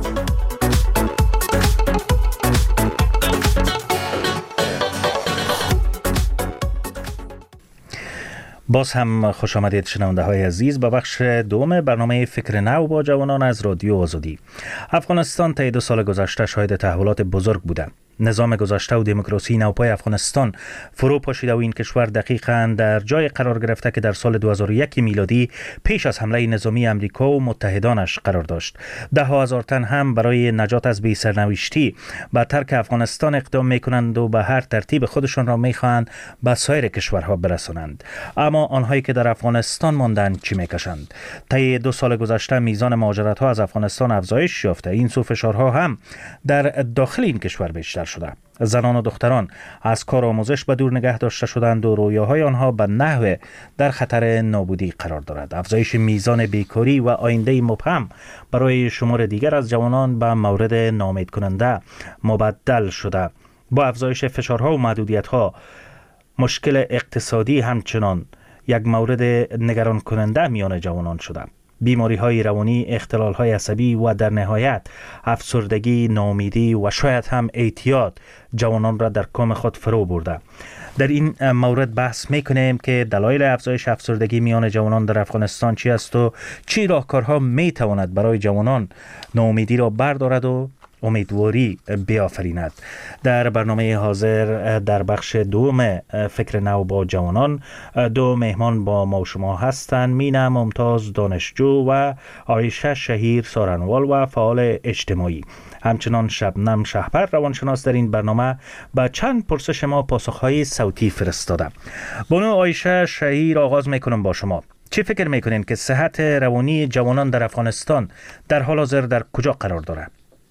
باز هم خوش آمدید شنونده های عزیز به بخش دوم برنامه فکر نو با جوانان از رادیو آزادی. افغانستان طی 2 سال گذشته شاهد تحولات بزرگ بوده. نظام گذشته و دموکراسی نوپای افغانستان فرو پاشیده و این کشور دقیقاً در جای قرار گرفته که در سال 2001 میلادی پیش از حمله نظامی امریکا و متحدانش قرار داشت. 10,000 تن هم برای نجات از بی سرنوشتی به ترک افغانستان اقدام میکنند و به هر ترتیب خودشان را میخواهند به سایر کشورها برسانند. اما آنهایی که در افغانستان ماندند چی میکشند؟ طی 2 سال گذشته میزان مهاجرت ها از افغانستان افزایش یافته. این سو فشارها هم در داخل این کشور بیشتر شده. زنان و دختران از کار و آموزش به دور نگه داشته شدند و رویاهای آنها به نحو در خطر نابودی قرار دارد. افزایش میزان بیکاری و آینده مبهم برای شمار دیگر از جوانان به مورد ناامید کننده مبدل شده. با افزایش فشارها و محدودیت‌ها، مشکل اقتصادی همچنان یک مورد نگران کننده میان جوانان شده. بیماری های روانی، اختلال های عصبی و در نهایت افسردگی، ناامیدی و شاید هم اعتیاد جوانان را در کام خود فرو برده. در این مورد بحث میکنیم که دلایل افزایش افسردگی میان جوانان در افغانستان چی است و چی راهکارها میتواند برای جوانان ناامیدی را بردارد و امیدواری بیافریند. در برنامه حاضر در بخش دوم فکر نو با جوانان دو مهمان با ما شما هستند: مینا ممتاز دانشجو و عایشه شهیر سارنوال و فعال اجتماعی. همچنان شبنم شهپر روانشناس در این برنامه با چند پرسش ما پاسخهای صوتی فرستاده. بانو عایشه شهیر، آغاز میکنم با شما. چی فکر میکنین که صحت روانی جوانان در افغانستان در حال حاضر در کجا قرار داره؟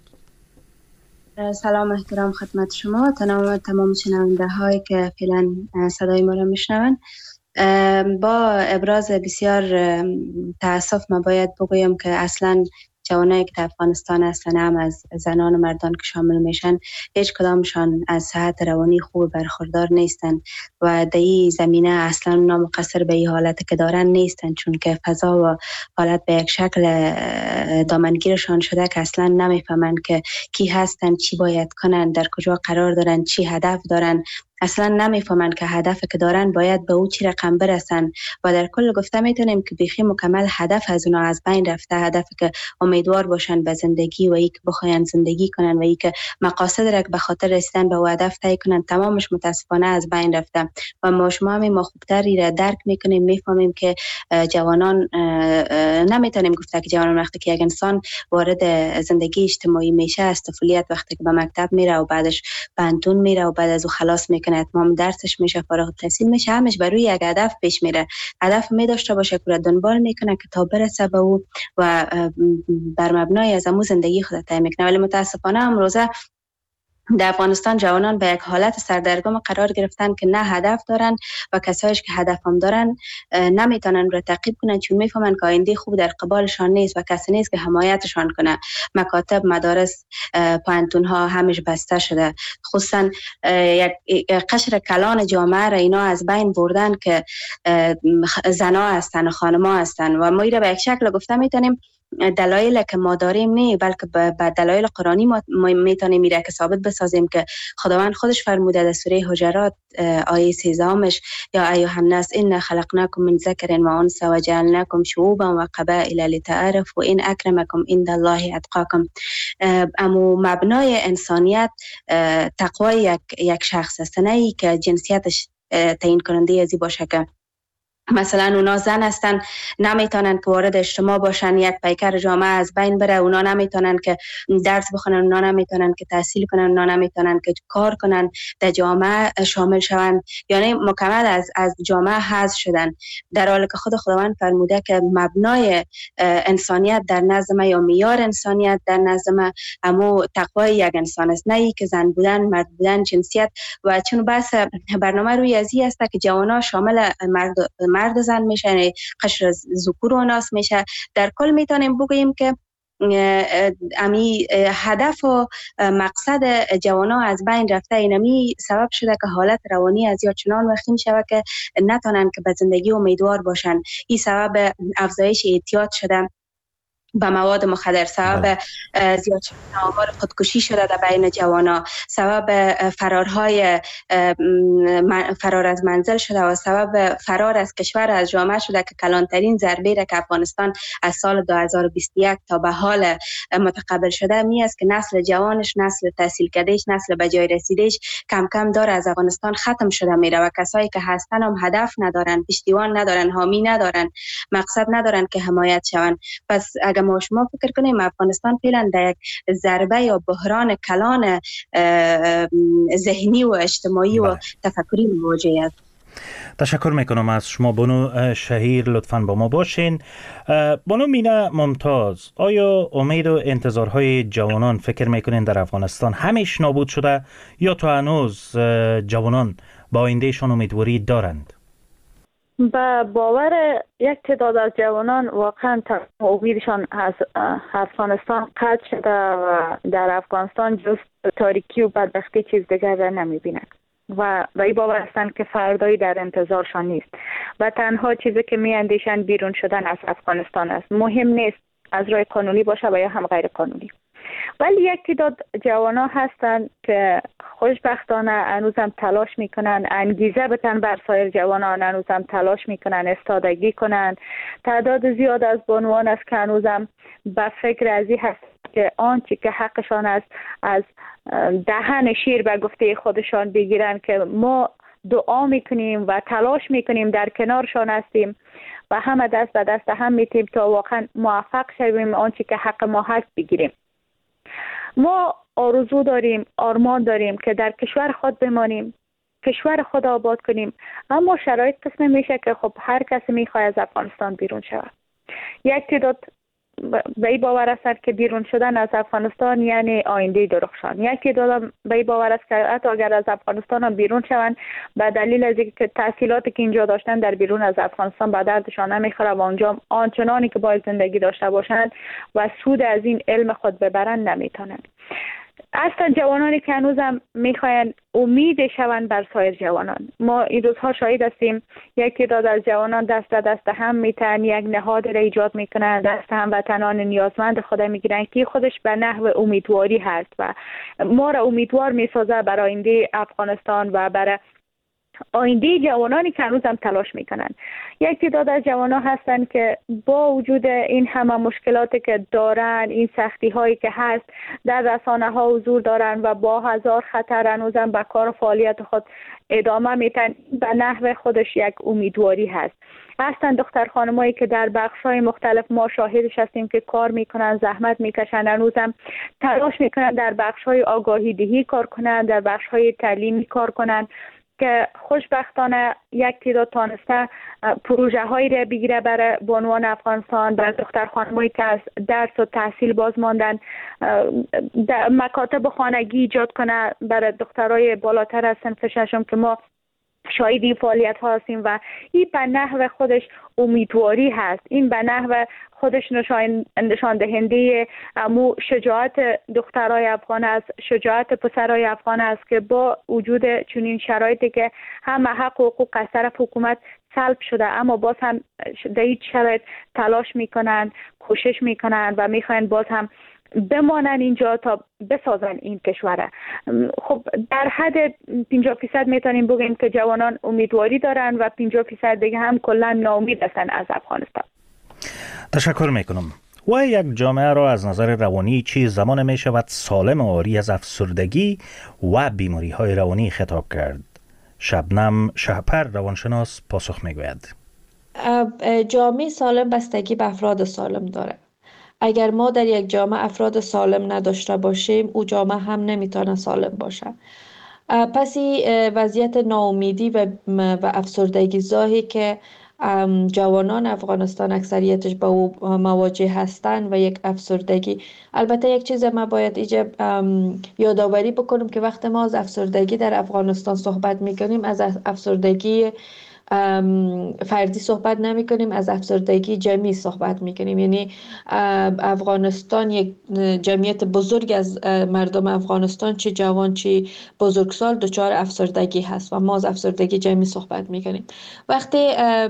سلام احترام خدمت شما، تمام شنونده هایی که فعلا صدای ما را میشنوند. با ابراز بسیار تاسف ما باید بگویم که اصلا جوانایی که در افغانستان هستن، هم از زنان و مردان که شامل میشن، هیچ کدامشان از صحت روانی خوب برخوردار نیستن و در این زمینه اصلا نامقصر به این حالت که دارن نیستن، چون که فضا و حالت به یک شکل دامنگیرشان شده که اصلا نمیفهمن که کی هستن، چی باید کنن، در کجا قرار دارن، چی هدف دارن. اصلا نمیفهمن که هدف که دارن باید به او چی رقم برسن و در کل گفته میتونیم که بیخی مکمل هدف از اونا از بین رفته. هدف که امیدوار باشن به زندگی و ای که بخواین زندگی کنن و ای که مقاصد را که به خاطر رسیدن به او هدف طی کنن، تمامش متاسفانه از بین رفته و ما خوبتری را درک میکنیم، میفهمیم که جوانان، نمیتونیم گفته که جوانان وقتی که یک انسان وارد زندگی اجتماعی میشه، از طفولیت وقتی که به مکتب میره و بعدش پانتون میره و بعد از او خلاص میکنه، اتمام درسش میشه، فارغ التحصیل میشه، همش بر روی یک هدف پیش میره. هدف می داشته باشه که دنبال میکنه که تا برسه به او و بر مبنای از امو زندگی خود طی میکنه. ولی متاسفانه امروزه در افغانستان جوانان به یک حالت سردرگم قرار گرفتن که نه هدف دارن و کسایش که هدف هم دارن نمیتونن رو تعقیب کنن، چون میفهمن که آینده خوب در قبالشان نیست و کسی نیست که حمایتشان کنه. مکاتب، مدارس، پانتون ها همش بسته شده. خصوصا یک قشر کلان جامعه را اینا از بین بردن که زنا هستن و خانما هستن و ما ایره به یک شکل گفته میتونیم دلایل که ما داریم نه، بلکه به دلایل قرآنی ما میتونیم میره که ثابت بسازیم که خداوند خودش فرموده در سوره حجرات آیه 13 یا ایها الناس انا خلقناکم من ذکر و انثی و جعلناکم شعوبا و قبائل لتعارفوا ان اکرمکم عند الله اتقاکم. اما مبنای انسانیت تقوای یک شخص است، نه ای که جنسیتش تعیین کننده ازی باشه که مثلا اونا زن هستن نمیتونن که وارد اجتماع باشن، یک پیکر جامعه از بین بره، اونا نمیتونن که درس بخونن، اونا نمیتونن که تحصیل کنن، اونا نمیتونن که کار کنن، در جامعه شامل شون، یعنی مکمل از جامعه حذف شدن، در حالی که خداوند فرموده که مبنای انسانیت در نظم یا معیار انسانیت در نظم امو تقوای یک انسان است، نه ای که زن بودن، مرد بودن، جنسیت. و چون بس برنامه روی ازی است که جوانا شامل مرد زن میشه، قشر ذکور و اناث میشه. در کل میتونیم بگوییم که امی هدف و مقصد جوانا از بین رفته. اینمی سبب شده که حالت روانی از یا چنان وخیم شده که نتونن که به زندگی امیدوار باشن. این سبب افزایش اعتیاد شده به مواد مخدر، سبب زیاد شدن آمار خودکشی شده در بین جوانا، سبب فرار از منزل شده و سبب فرار از کشور، از جامعه شده که کلانترین ضربه را که افغانستان از سال 2021 تا به حال متقبل شده می است که نسل جوانش، نسل تحصیل کردهش، نسل به جای رسیدهش کم کم داره از افغانستان ختم شده میره و کسایی که هستن هم هدف ندارن، پشتیبان ندارن، حامی ندارن، مقصد ندارن که حمایت شون. پس اگر ما شما فکر کنیم افغانستان فعلا در یک ضربه یا بحران کلان ذهنی و اجتماعی و تفکری مواجه است. تشکر میکنم از شما بانو شهیر، لطفاً با ما باشین. بانو مینا ممتاز، آیا امید و انتظارهای جوانان فکر میکنین در افغانستان همیش نابود شده یا تا هنوز جوانان با آیندهشان امیدواری دارند؟ به باور یک تعداد از جوانان واقعا امیدشان از افغانستان قطع شده و در افغانستان جز تاریکی و بدبختی چیز دیگر را نمیبینند و این باور هستند که فردایی در انتظارشان نیست و تنها چیزی که میاندیشند بیرون شدن از افغانستان است. مهم نیست از راه قانونی باشه و یا هم غیر قانونی. ولی یک تعداد جوانا هستند که خوشبختانه هنوزم تلاش میکنن، انگیزه بتن بر سایر جوانان، هنوزم تلاش میکنن استادگی کنن. تعداد زیاد از بانوان است که هنوزم به فکر ازی هست که آنچه که حقشان است از دهن شیر به گفته خودشان بگیرن که ما دعا میکنیم و تلاش میکنیم، در کنارشان هستیم و همه دست به دست هم میتیم تا واقعا موفق شویم آنچه که حق ما هست بگیریم. ما آرزو داریم، آرمان داریم که در کشور خود بمانیم، کشور خود آباد کنیم، اما شرایط قسم میشه که خب هر کسی میخواد از افغانستان بیرون شود. یک تعداد به این باور هستند که بیرون شدن از افغانستان یعنی آینده درخشان. یک تعداد به این باور است که حتی اگر از افغانستان هم بیرون شوند به دلیل از اینکه تحصیلاتی که اینجا داشتن در بیرون از افغانستان به دردشان نمیخوره و اونجا آنچنانی که باید زندگی داشته باشند و سود از این علم خود ببرند نمیتونند. اصلا جوانانی که هنوزم میخواین امید شوند بر سایر جوانان. ما این روزها شاهد هستیم یک تعداد از جوانان دست به دست هم میتن یک نهاد را ایجاد میکنن، دست هموطنان نیازمند خود میگیرن که خودش به نحو امیدواری هست و ما را امیدوار میسازه برای آینده افغانستان و برای آینده جوانانی که هنوز هم تلاش میکنن. یک تعداد از جوانان هستن که با وجود این همه مشکلاتی که دارن، این سختی هایی که هست، در رسانه ها حضور دارن و با هزار خطر هنوز هم به کار و فعالیت خود ادامه میتن. به نحو خودش یک امیدواری هست. هستن دختر خانمایی که در بخش‌های مختلف ما شاهدش هستیم که کار میکنن، زحمت میکشن، هنوزم تلاش میکنن در بخش‌های آگاهی دهی کار کنن، در بخش‌های تعلیمی کار کنن که خوشبختانه یک تعداد تانسته پروژه هایی را بگیره برای بانوان افغانستان، برای دختر خانمایی که از درس و تحصیل باز ماندن، مکاتب خانگی ایجاد کنه برای دخترای بالاتر از صنف ششم که ما شاهدی فعالیت ها هستیم و این به نحو خودش امیدواری هست. این به نحو خودش نشان دهنده امو شجاعت دخترای افغان است، شجاعت پسرای افغان است که با وجود چنین شرایطی که همه حق و حقوق از طرف حکومت سلب شده اما باز هم در این شرایط تلاش میکنن، کوشش میکنن و میخواین باز هم بمانن اینجا تا بسازن این کشوره. خب در حد 50% میتونیم بگیم که جوانان امیدواری دارن و 50% دیگه هم کلا ناامید هستن از افغانستان. تشکر میکنم. و یک جامعه را از نظر روانی چی زمان می شود سالم و عاری از افسردگی و بیماری های روانی خطاب کرد؟ شبنم شهپر روانشناس پاسخ میگوید. جامعه سالم بستگی به افراد سالم داره. اگر ما در یک جامعه افراد سالم نداشته باشیم او جامعه هم نمیتونه سالم باشه. پس وضعیت ناامیدی و افسردگی زاهی که جوانان افغانستان اکثریتش با او مواجه هستند و یک افسردگی. البته یک چیز ما باید اینجا یادآوری بکنیم که وقتی ما از افسردگی در افغانستان صحبت میکنیم از افسردگی فردی صحبت نمی کنیم، از افسردگی جمعی صحبت می کنیم. یعنی افغانستان یک جمعیت بزرگ از مردم افغانستان چه جوان چه بزرگسال دچار افسردگی هست و ما از افسردگی جمعی صحبت می کنیم. وقتی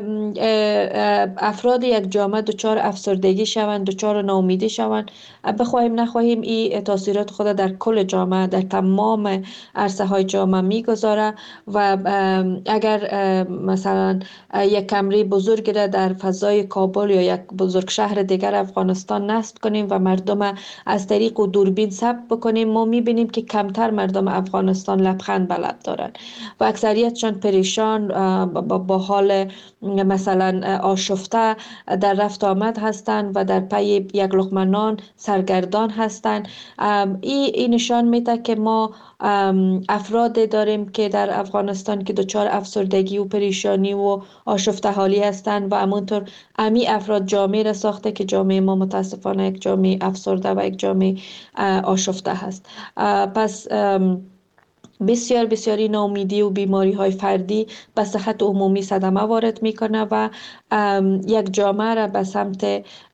افراد یک جامعه دچار افسردگی شوند، دچار ناامیدی شوند، بخواهیم نخواهیم این تاثیرات خود در کل جامعه، در تمام عرصه های جامعه می گذاره و اگر مثلا یک کمره بزرگ را در فضای کابل یا یک بزرگ شهر دیگر افغانستان نصب کنیم و مردم از طریق و دوربین ثبت بکنیم، ما میبینیم که کمتر مردم افغانستان لبخند به لب دارند و اکثریتشان پریشان با حال مثلا آشفته در رفت آمد هستند و در پی یک لقمه نان سرگردان هستند. این نشان میده که ما افراد داریم که در افغانستان که دچار افسردگی و پریشانی و آشفته حالی هستند و همونطور امی افراد جامعه را ساخته که جامعه ما متاسفانه یک جامعه افسرده و یک جامعه آشفته هست. پس بسیاری ناامیدی و بیماری های فردی به صحت عمومی صدمه وارد میکنه و یک جامعه را به سمت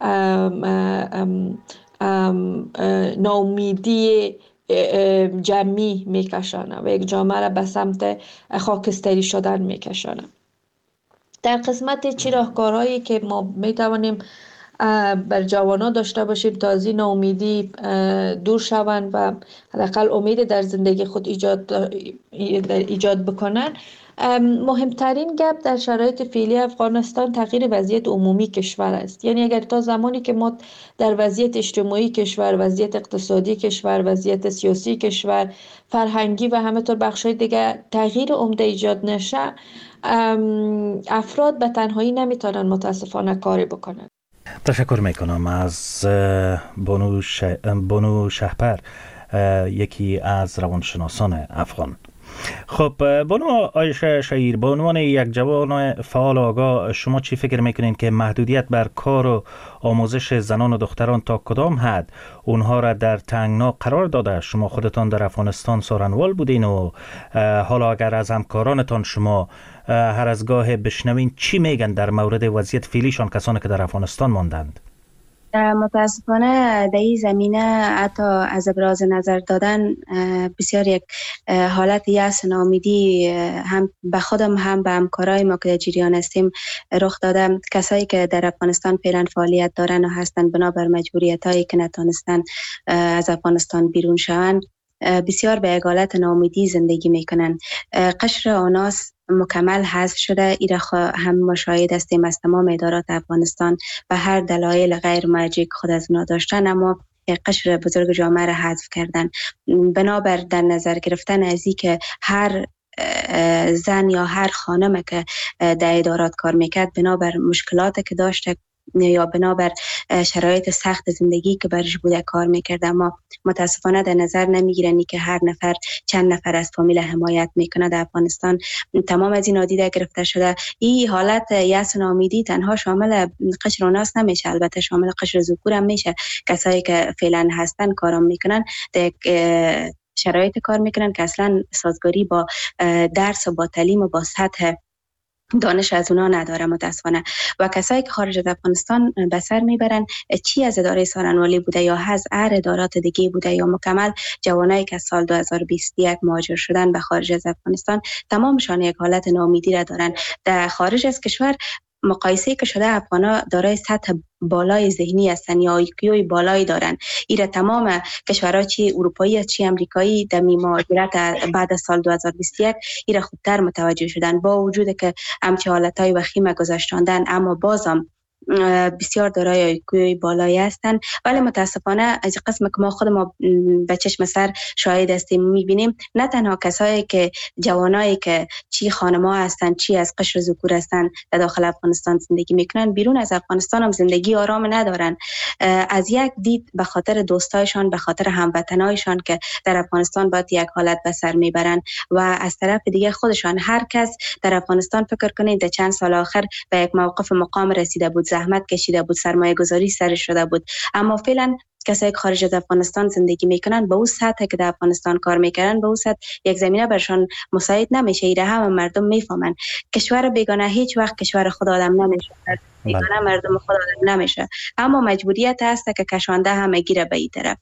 ناامیدی جمعی میکشانه و یک جامعه را به سمت خاکستری شدن میکشانه. در قسمت چی راهکارهایی که ما میتوانیم بر جوانان داشته باشیم تا از این ناامیدی دور شوند و حداقل امید در زندگی خود ایجاد بکنن. مهمترین گپ در شرایط فعلی افغانستان تغییر وضعیت عمومی کشور است. یعنی اگر تا زمانی که ما در وضعیت اجتماعی کشور، وضعیت اقتصادی کشور، وضعیت سیاسی کشور، فرهنگی و همینطور بخش‌های دیگر تغییر عمده ایجاد نشه، افراد به تنهایی نمیتونن متاسفانه کاری بکنن. تشکر میکنم از بانو شهپر، یکی از روانشناسان افغان. خب بانو عایشه شهیر، به عنوان یک جوان فعال و آگاه، شما چی فکر میکنین که محدودیت بر کار و آموزش زنان و دختران تا کدام حد اونها را در تنگنا قرار داده؟ شما خودتان در افغانستان سارنوال بودین و حالا اگر از همکارانتان شما هر از گاه بشنوین چی میگن در مورد وضعیت فعلیشان، کسانی که در افغانستان ماندند؟ متاسفانه در این زمینه حتی از ابراز نظر دادن بسیار یک حالت یأس و ناامیدی هم به خودم هم به همکارای ما که در جریان هستیم رخ داده. کسایی که در افغانستان فعلا فعالیت دارن و هستن بنابر مجبوریتایی که نتونستن از افغانستان بیرون شوند، بسیار به یک حالت ناامیدی زندگی میکنن. قشر آناس مکمل حذف شده. ایره هم مشاهده هستیم از تمام ادارات افغانستان به هر دلایل غیر مرجی که خود از اونا داشتن، اما قشر بزرگ جامعه را حذف کردن. بنابر در نظر گرفتن از این که هر زن یا هر خانم که در ادارات کار میکرد بنابر مشکلات که داشته یا بنابر شرایط سخت زندگی که برش بوده کار میکرد، اما متاسفانه در نظر نمیگیرنی که هر نفر چند نفر از فامیل حمایت میکنه در افغانستان. تمام از این نادیده گرفته شده. این حالت یأس و ناامیدی تنها شامل قشر اوناس نمیشه، البته شامل قشر ذکور هم میشه. کسایی که فعلا هستن کارام میکنن در شرایط کار میکنن که اصلا سازگاری با درس و با تعلیم و با سطح دانش از اونا نداره متاسفانه. و کسایی که خارج از افغانستان به سر میبرن، چی از اداره سارنوالی بوده یا از هر ادارات دیگه بوده یا مکمل جوانایی که سال 2021 مهاجر شدن به خارج از افغانستان، تمامشان یک حالت ناامیدی را دارن. در خارج از کشور مقایسه که شده افغانا دارای سطح بالای ذهنی هستن یا IQ بالایی دارن. ایره تمام کشورها چی اروپایی چی امریکایی در مهاجرت بعد از سال 2021 ایره خودتر متوجه شدن، با وجود که همچه حالتهای وخیم گذاشتاندن اما بازم بسیار دارای IQ بالایی هستند. ولی متاسفانه از قسم که ما خود ما به چشم سر شاهد هستیم میبینیم، نه تنها کسایی که جوانایی که چی خانما هستند چی از قشر ذکور هستند در داخل افغانستان زندگی میکنن، بیرون از افغانستان هم زندگی آرام ندارن. از یک دید به خاطر دوستایشان، به خاطر هموطنایشان که در افغانستان باید یک حالت به سر میبرن، و از طرف دیگه خودشان هر کس در افغانستان فکر کنید در چند سال آخر به یک موقف مقام رسیده بود، زحمت کشیده بود، سرمایه گذاری سرش شده بود، اما فعلا کسایی که خارج از افغانستان زندگی میکنن به اون سطح که در افغانستان کار میکنن به اون سطح یک زمینه برشان مساعد نمیشه. ایره همه مردم میفهمن کشور بیگانه هیچ وقت کشور خود آدم نمیشه، بیگانه مردم خود آدم نمیشه، اما مجبوریت هست که کشانده همه گیره به این طرف.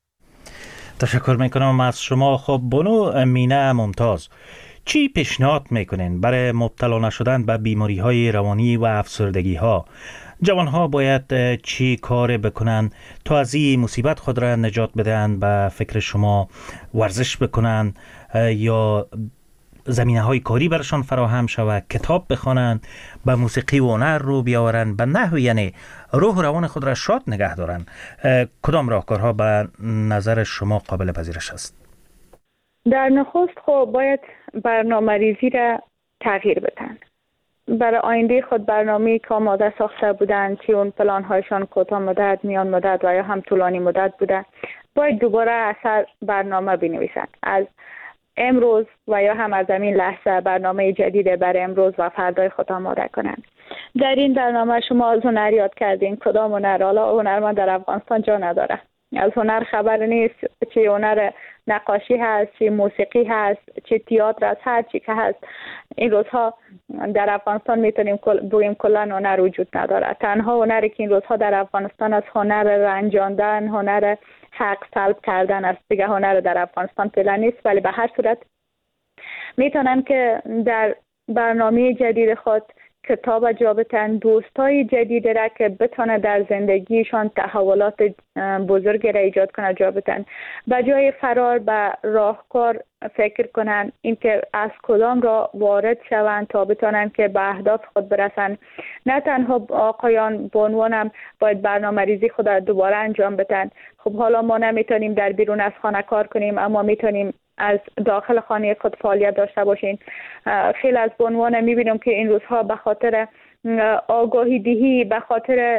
تشکر میکنم از شما. خب بانو مینه ممتاز، چی پیشنهاد میکنین برای مبتلا نشدن به بیماری های روانی و افسردگی ها؟ جوان ها باید چی کار بکنن تا از این مصیبت خود را نجات بدن؟ به فکر شما ورزش بکنن یا زمینه های کاری برشان فراهم شود، کتاب بخوانن، به موسیقی و هنر رو بیاورن، به نحو یعنی روح و روان خود را شاد نگه دارن؟ کدام راهکارها به نظر شما قابل پذیرش است؟ در نخست خب باید برنامه ریزی را تغییر بدن. برای آینده خود برنامه‌ای که آماده ساخته بودند که اون پلان‌هایشان کوتاه مدت، میان مدت و یا هم طولانی مدت بوده، باید دوباره اثر برنامه بنویسند. از امروز و یا هم از همین لحظه برنامه جدید برای امروز و فردای خود آماده کنند. در این برنامه شما از هنر یاد کردین. کدام هنر؟ حالا هنرمند در افغانستان جا نداره، از هنر خبر نیست، چه هنر نقاشی هست، چه موسیقی هست، چه تئاتر هست، هر چی که هست. این روزها در افغانستان میتونیم بگیم کلا هنر وجود نداره. تنها هنری که این روزها در افغانستان از هنر رنجاندن، هنر حق طلب کردن است. دیگه هنر در افغانستان فعلا نیست، ولی به هر صورت میتونن که در برنامه جدید خود کتاب جا بتن، دوستای جدید را که بتونه در زندگیشان تحولات بزرگ را ایجاد کنه جا بتن. به جای فرار به راهکار فکر کنن، اینکه از کدام را وارد شوند تا بتونن که به اهداف خود برسن. نه تنها آقایان به عنوانم باید برنامه ریزی خود را دوباره انجام بدن. خب حالا ما نمیتونیم در بیرون از خانه کار کنیم، اما میتونیم از داخل خانه خود فعالیت داشته باشین. خیلی از به عنوان میبینم که این روزها به خاطر آگاهی دهی، به خاطر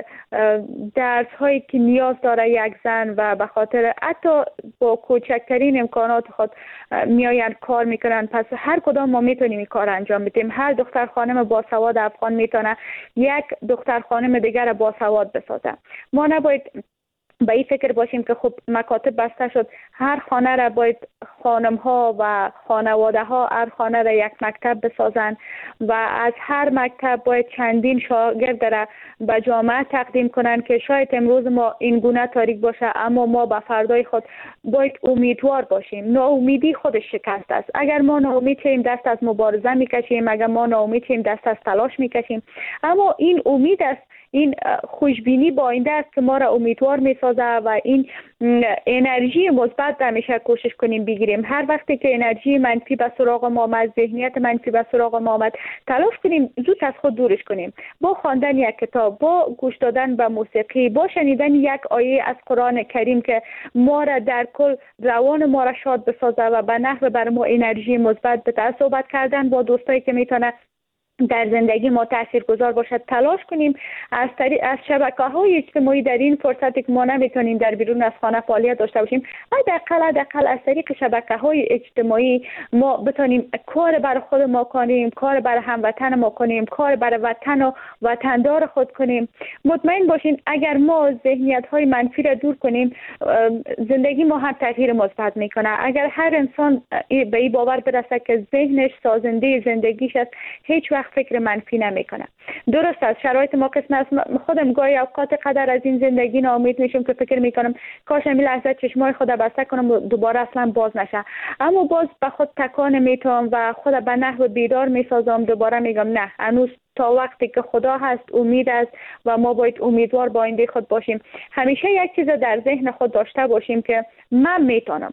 درس هایی که نیاز داره یک زن و به خاطر حتی با کوچکترین امکانات خود میاین کار میکنن، پس هر کدام ما میتونیم این کار انجام بدیم. هر دختر خانم باسواد افغان میتونه یک دختر خانم دیگر باسواد بسازه. ما نباید به این فکر باشیم که خب مکاتب بسته شد، هر خانه را باید خانم ها و خانواده ها هر خانه را یک مکتب بسازن و از هر مکتب باید چندین شاگرد را به جامعه تقدیم کنن که شاید امروز ما این گونه تاریک باشه، اما ما به فردای خود باید امیدوار باشیم. ناامیدی خودش شکست است. اگر ما ناامید شیم دست از مبارزه میکشیم، اگر ما ناامید شیم دست از تلاش میکشیم، اما این امید است، این خوشبینی با آینده است که ما را امیدوار میسازه و این انرژی مثبت همیشه کوشش کنیم بگیریم. هر وقتی که انرژی منفی به سراغ ما آمد، ذهنیت منفی به سراغ ما آمد، تلاش کنیم زود از خود دورش کنیم. با خواندن یک کتاب، با گوش دادن به موسیقی، با شنیدن یک آیه از قرآن کریم که ما را در کل روان ما را شاد بسازه و به نحو بر ما انرژی مثبت بده، صحبت کردن با دوستایی که میتونه در زندگی ما تاثیرگذار باشد، تلاش کنیم از شبکه‌های اجتماعی در این فرصتی که ما نمیتونیم در بیرون از خانه فعالیت داشته باشیم، حداقل از طریق شبکه‌های اجتماعی ما بتونیم کار برای خود ما کنیم، کار برای هموطن ما کنیم، کار برای وطن و وطندار خود کنیم. مطمئن باشین اگر ما ذهنیت‌های منفی را دور کنیم، زندگی ما هم تغییر مثبت میکنه. اگر هر انسان به این باور برسه که ذهنش سازنده زندگیش است، هیچ وقت فکر منفی نمیکنه. درست است شرایط ما قسم است. خودم گاهی اوقات قدر از این زندگی ناامید میشم که فکر میکنم کاش این لحظه چشمای خود بسته کنم و دوباره اصلا باز نشه، اما باز به خود تکان میتونم و خود به نحو بیدار میسازم. دوباره میگم نه، هنوز تا وقتی که خدا هست امید است و ما باید امیدوار با آینده خود باشیم. همیشه یک چیز در ذهن خود داشته باشیم که من میتونم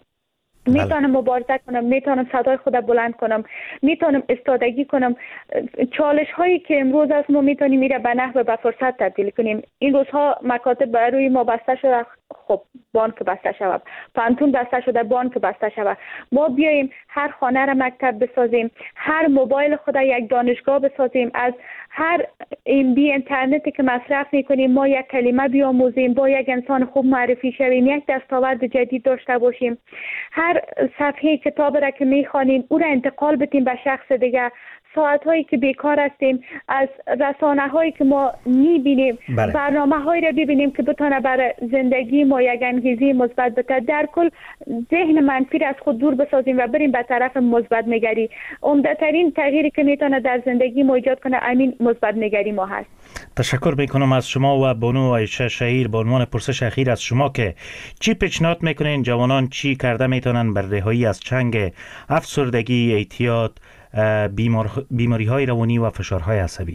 مبارزه کنم، میتونم صدای خود بلند کنم، میتونم استادگی کنم. چالش هایی که امروز از ما میتونیم میره به نحو به فرصت تبدیل کنیم. این روزها مکاتب برای ما بسته شده، خب بانک بسته شود، پانتون بسته شده، بانک بسته شود. ما بیاییم هر خانه را مکتب بسازیم، هر موبایل خود یک دانشگاه بسازیم، از هر ام بی اینترنتی که مصرف میکنیم ما یک کلمه بیاموزیم، با یک انسان خوب معرفی شویم، یک دستاورد جدید داشته باشیم. هر صفحه کتاب را که میخوانیم او را انتقال بدیم به شخص دیگه. ساعت هایی که بیکار هستیم از رسانه هایی که ما میبینیم، برنامه هایی را ببینیم که بتونه برای زندگی ما یک انگیزه مثبت بده. در کل ذهن منفی را از خود دور بسازیم و بریم به طرف مثبت نگری. عمده ترین تغییری که میتونه در زندگی ما ایجاد کنه همین مثبت نگری ما هست. تشکر میکنم از شما و بانو عایشه شهیر. به عنوان پرسش اخیر از شما که چی پیشنهاد میکنین جوانان چی کرده میتونن بر رهایی از چنگ افسردگی، اعتیاد، بیماری های روانی و فشارهای عصبی؟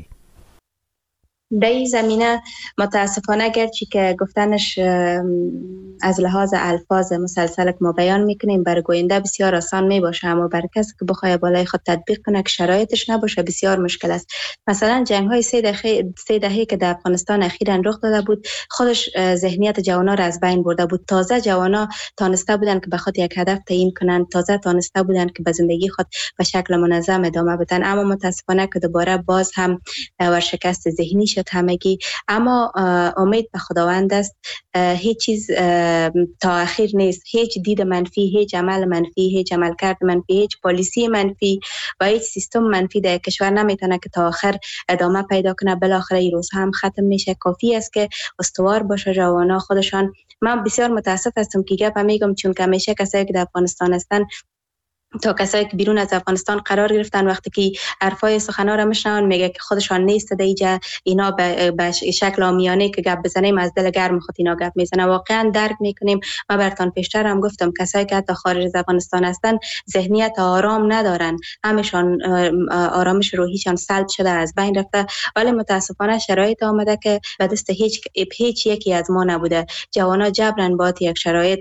در این زمینه متاسفانه گرچه که گفتنش از لحاظ الفاظ مسلسل که ما بیان میکنیم بر گوینده بسیار آسان میباشه، اما بر کسی که بخواه بالای خود تطبیق کنه که شرایطش نباشه بسیار مشکل است. مثلا جنگ های 3 دهه که در افغانستان اخیراً رخ داده بود خودش ذهنیت جوانا را از بین برده بود. تازه جوانا تانسته بودن که به خود یک هدف تعیین کنن، تازه تانسته بودن که به زندگی خود به شکل منظم ادامه بدن، اما متاسفانه که دوباره باز هم ورشکست ذهنی شد همگی. اما امید به خداوند است. هیچ چیز تا اخیر نیست. هیچ دید منفی، هیچ عمل منفی، هیچ عملکرد منفی، هیچ پالیسی منفی و هیچ سیستم منفی در کشور نمیتونه که تا آخر ادامه پیدا کنه. بالاخره این روز هم ختم میشه. کافی است که استوار باشه جوانا خودشان. من بسیار متاسف هستم که گپ میگم چون که همیشه کسایی که در افغانستان هستن تا کسایی که بیرون از افغانستان قرار گرفتن وقتی که حرفای سخنا را میشنون میگه که خودشان نیست دیجا، اینا به شکل عامیانه که گپ بزنیم از دل گرم خود اینا گپ میزنن. واقعا درک میکنیم. ما براتون پیشتر هم گفتم کسایی که حتی خارج از افغانستان هستن ذهنیت آرام ندارن، همشان آرامش روحیشان سلب شده، از بین رفته، ولی متاسفانه شرایط آمده که به دست هیچ یکی از ما نبوده. جوانا جبران با یک شرایط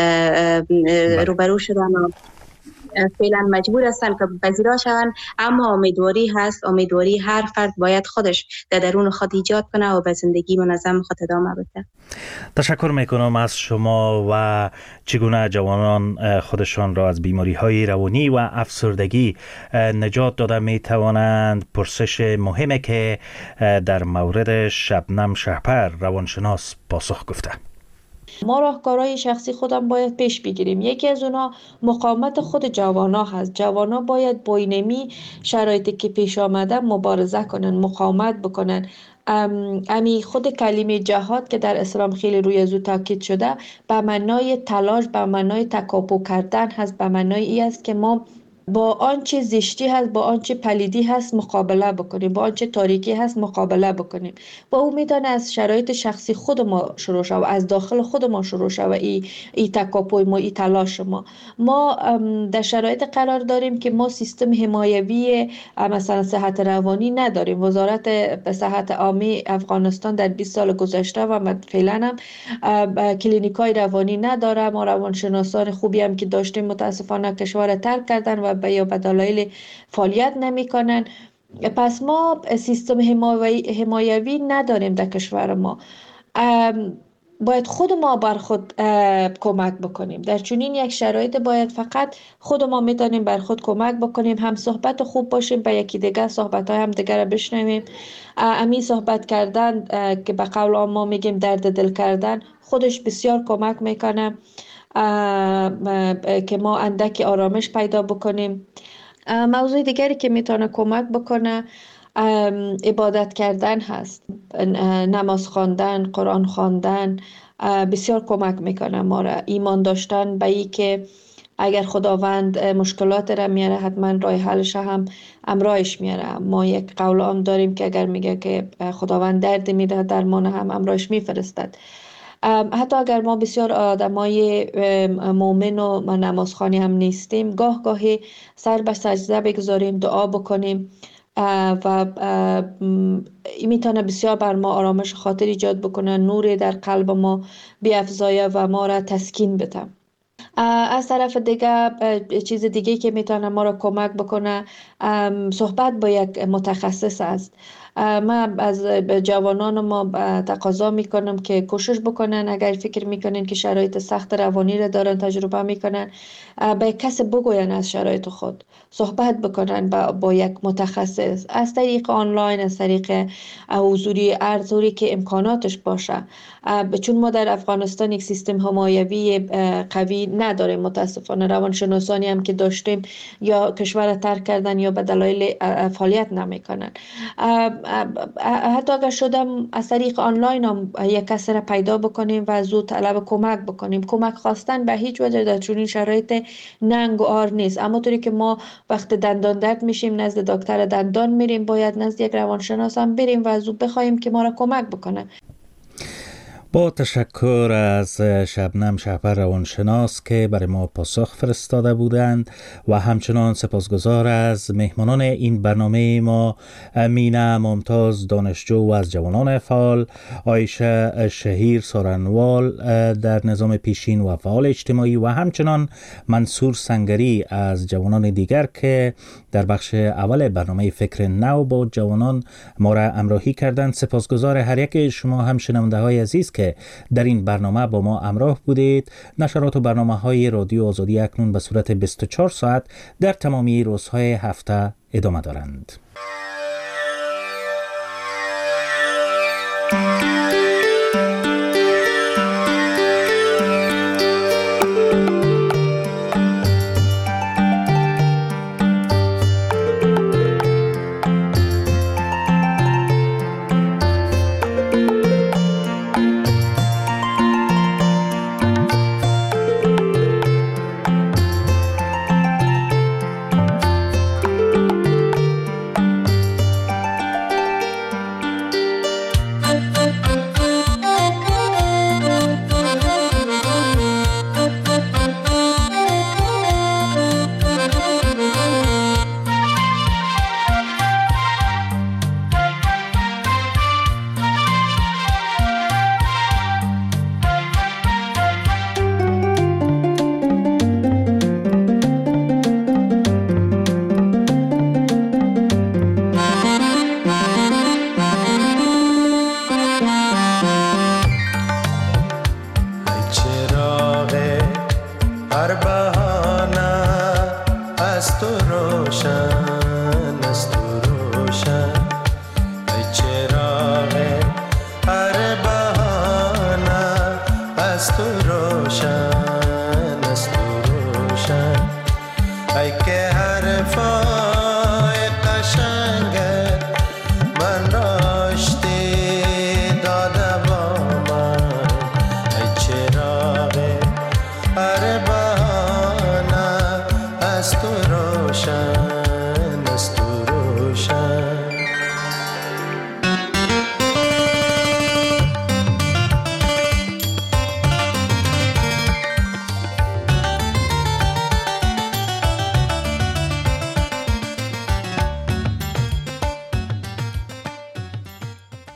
روبرو شدن و فعلا مجبور هستن که پذیرا شون، اما امیدواری هست. امیدواری هر فرد باید خودش در درون خود ایجاد کنه و به زندگی منظم خود ادامه بده. تشکر میکنم از شما. و چگونه جوانان خودشان را از بیماری های روانی و افسردگی نجات داده میتوانند؟ پرسش مهمه که در مورد شبنم شهپر روانشناس پاسخ گفته. ما راهکارهای شخصی خودم باید پیش بگیریم. یکی از اونها مقاومت خود جوانا هست. جوانا باید با اینمی شرایطی که پیش آمده مبارزه کنن، مقاومت بکنن. امی خود کلمه جهاد که در اسلام خیلی روی ازو تاکید شده به معنای تلاش، به معنای تکاپو کردن هست، به معنای ای است که ما با آنچه زشتی هست، با آنچه پلیدی هست مقابله بکنیم، با آنچه تاریکی هست مقابله بکنیم. با امیدان از شرایط شخصی خود ما شروع شد، از داخل خود ما شروع شد ای تکاپوی ما، ای تلاش ما در شرایط قرار داریم که ما سیستم حمایوی مثلا صحت روانی نداریم. وزارت صحت عامه افغانستان در 20 سال گذشته و فعلا هم کلینیکای روانی نداره. ما روانشناسان خوبی هم که داشتیم متاسفانه کشور ترک کردن و یا به دلایل فعالیت نمی‌کنن. پس ما سیستم حمایوی نداریم در کشور ما. باید خود ما بر خود کمک بکنیم. در چنین یک شرایط باید فقط خود ما میتونیم بر خود کمک بکنیم. هم صحبت خوب باشیم با یکی دیگر، صحبت‌های هم دیگر رو بشنویم. امی صحبت کردن که به قول ما میگیم درد دل کردن، خودش بسیار کمک میکنه که ما اندک آرامش پیدا بکنیم. موضوع دیگری که میتونه کمک بکنه عبادت کردن هست. نماز خواندن، قرآن خواندن بسیار کمک میکنه ما را. ایمان داشتن به ای که اگر خداوند مشکلات را میاره حتما راه حلش هم امراهش میاره. ما یک قول عام داریم که اگر میگه که خداوند درد میده درمان هم امراهش میفرستد. حتی اگر ما بسیار آدمای مؤمن و نمازخوانی هم نیستیم، گاه گاهی سر به سجده بگذاریم، دعا بکنیم و میتونه بسیار بر ما آرامش خاطر ایجاد بکنه، نوری در قلب ما بیافزایه و ما را تسکین بده. از طرف دیگه چیز دیگه که میتونه ما را کمک بکنه صحبت با یک متخصص است. من از جوانان ما تقاضا میکنم که کوشش بکنن، اگر فکر میکنن که شرایط سخت روانی را دارن تجربه میکنن، به کس بگوین از شرایط خود، صحبت بکنن با یک متخصص از طریق آنلاین، از طریق حضوری، ارزوری که امکاناتش باشه. چون ما در افغانستان یک سیستم حمایوی قوی نداریم متاسفانه. روانشناسانی هم که داشتیم یا کشور ترک کردن یا به دلایل فعالیت نمیکنن. حتی اگر شدم از طریق آنلاین هم یک کس را پیدا بکنیم و زود طلب کمک بکنیم. کمک خواستن به هیچ وجه در چنین شرایط ننگ و عار نیست. اما طوری که ما وقت دندان درد میشیم نزد دکتر دندان میریم، باید نزد یک روانشناس هم بریم و زود بخوایم که ما را کمک بکنه. با تشکر از شبنم شهپر روانشناس که برای ما پاسخ فرستاده بودند و همچنان سپاسگزار از مهمانان این برنامه ما، مینا ممتاز دانشجو از جوانان فعال، عایشه شهیر سارنوال در نظام پیشین و فعال اجتماعی و همچنان منصور سنگری از جوانان دیگر که در بخش اول برنامه فکر نو با جوانان ما را همراهی کردند. سپاسگزار هر یک شما هم شنونده های عزیز که در این برنامه با ما همراه بودید. نشرات و برنامه های رادیو آزادی اکنون به صورت 24 ساعت در تمامی روزهای هفته ادامه دارند. گذاشته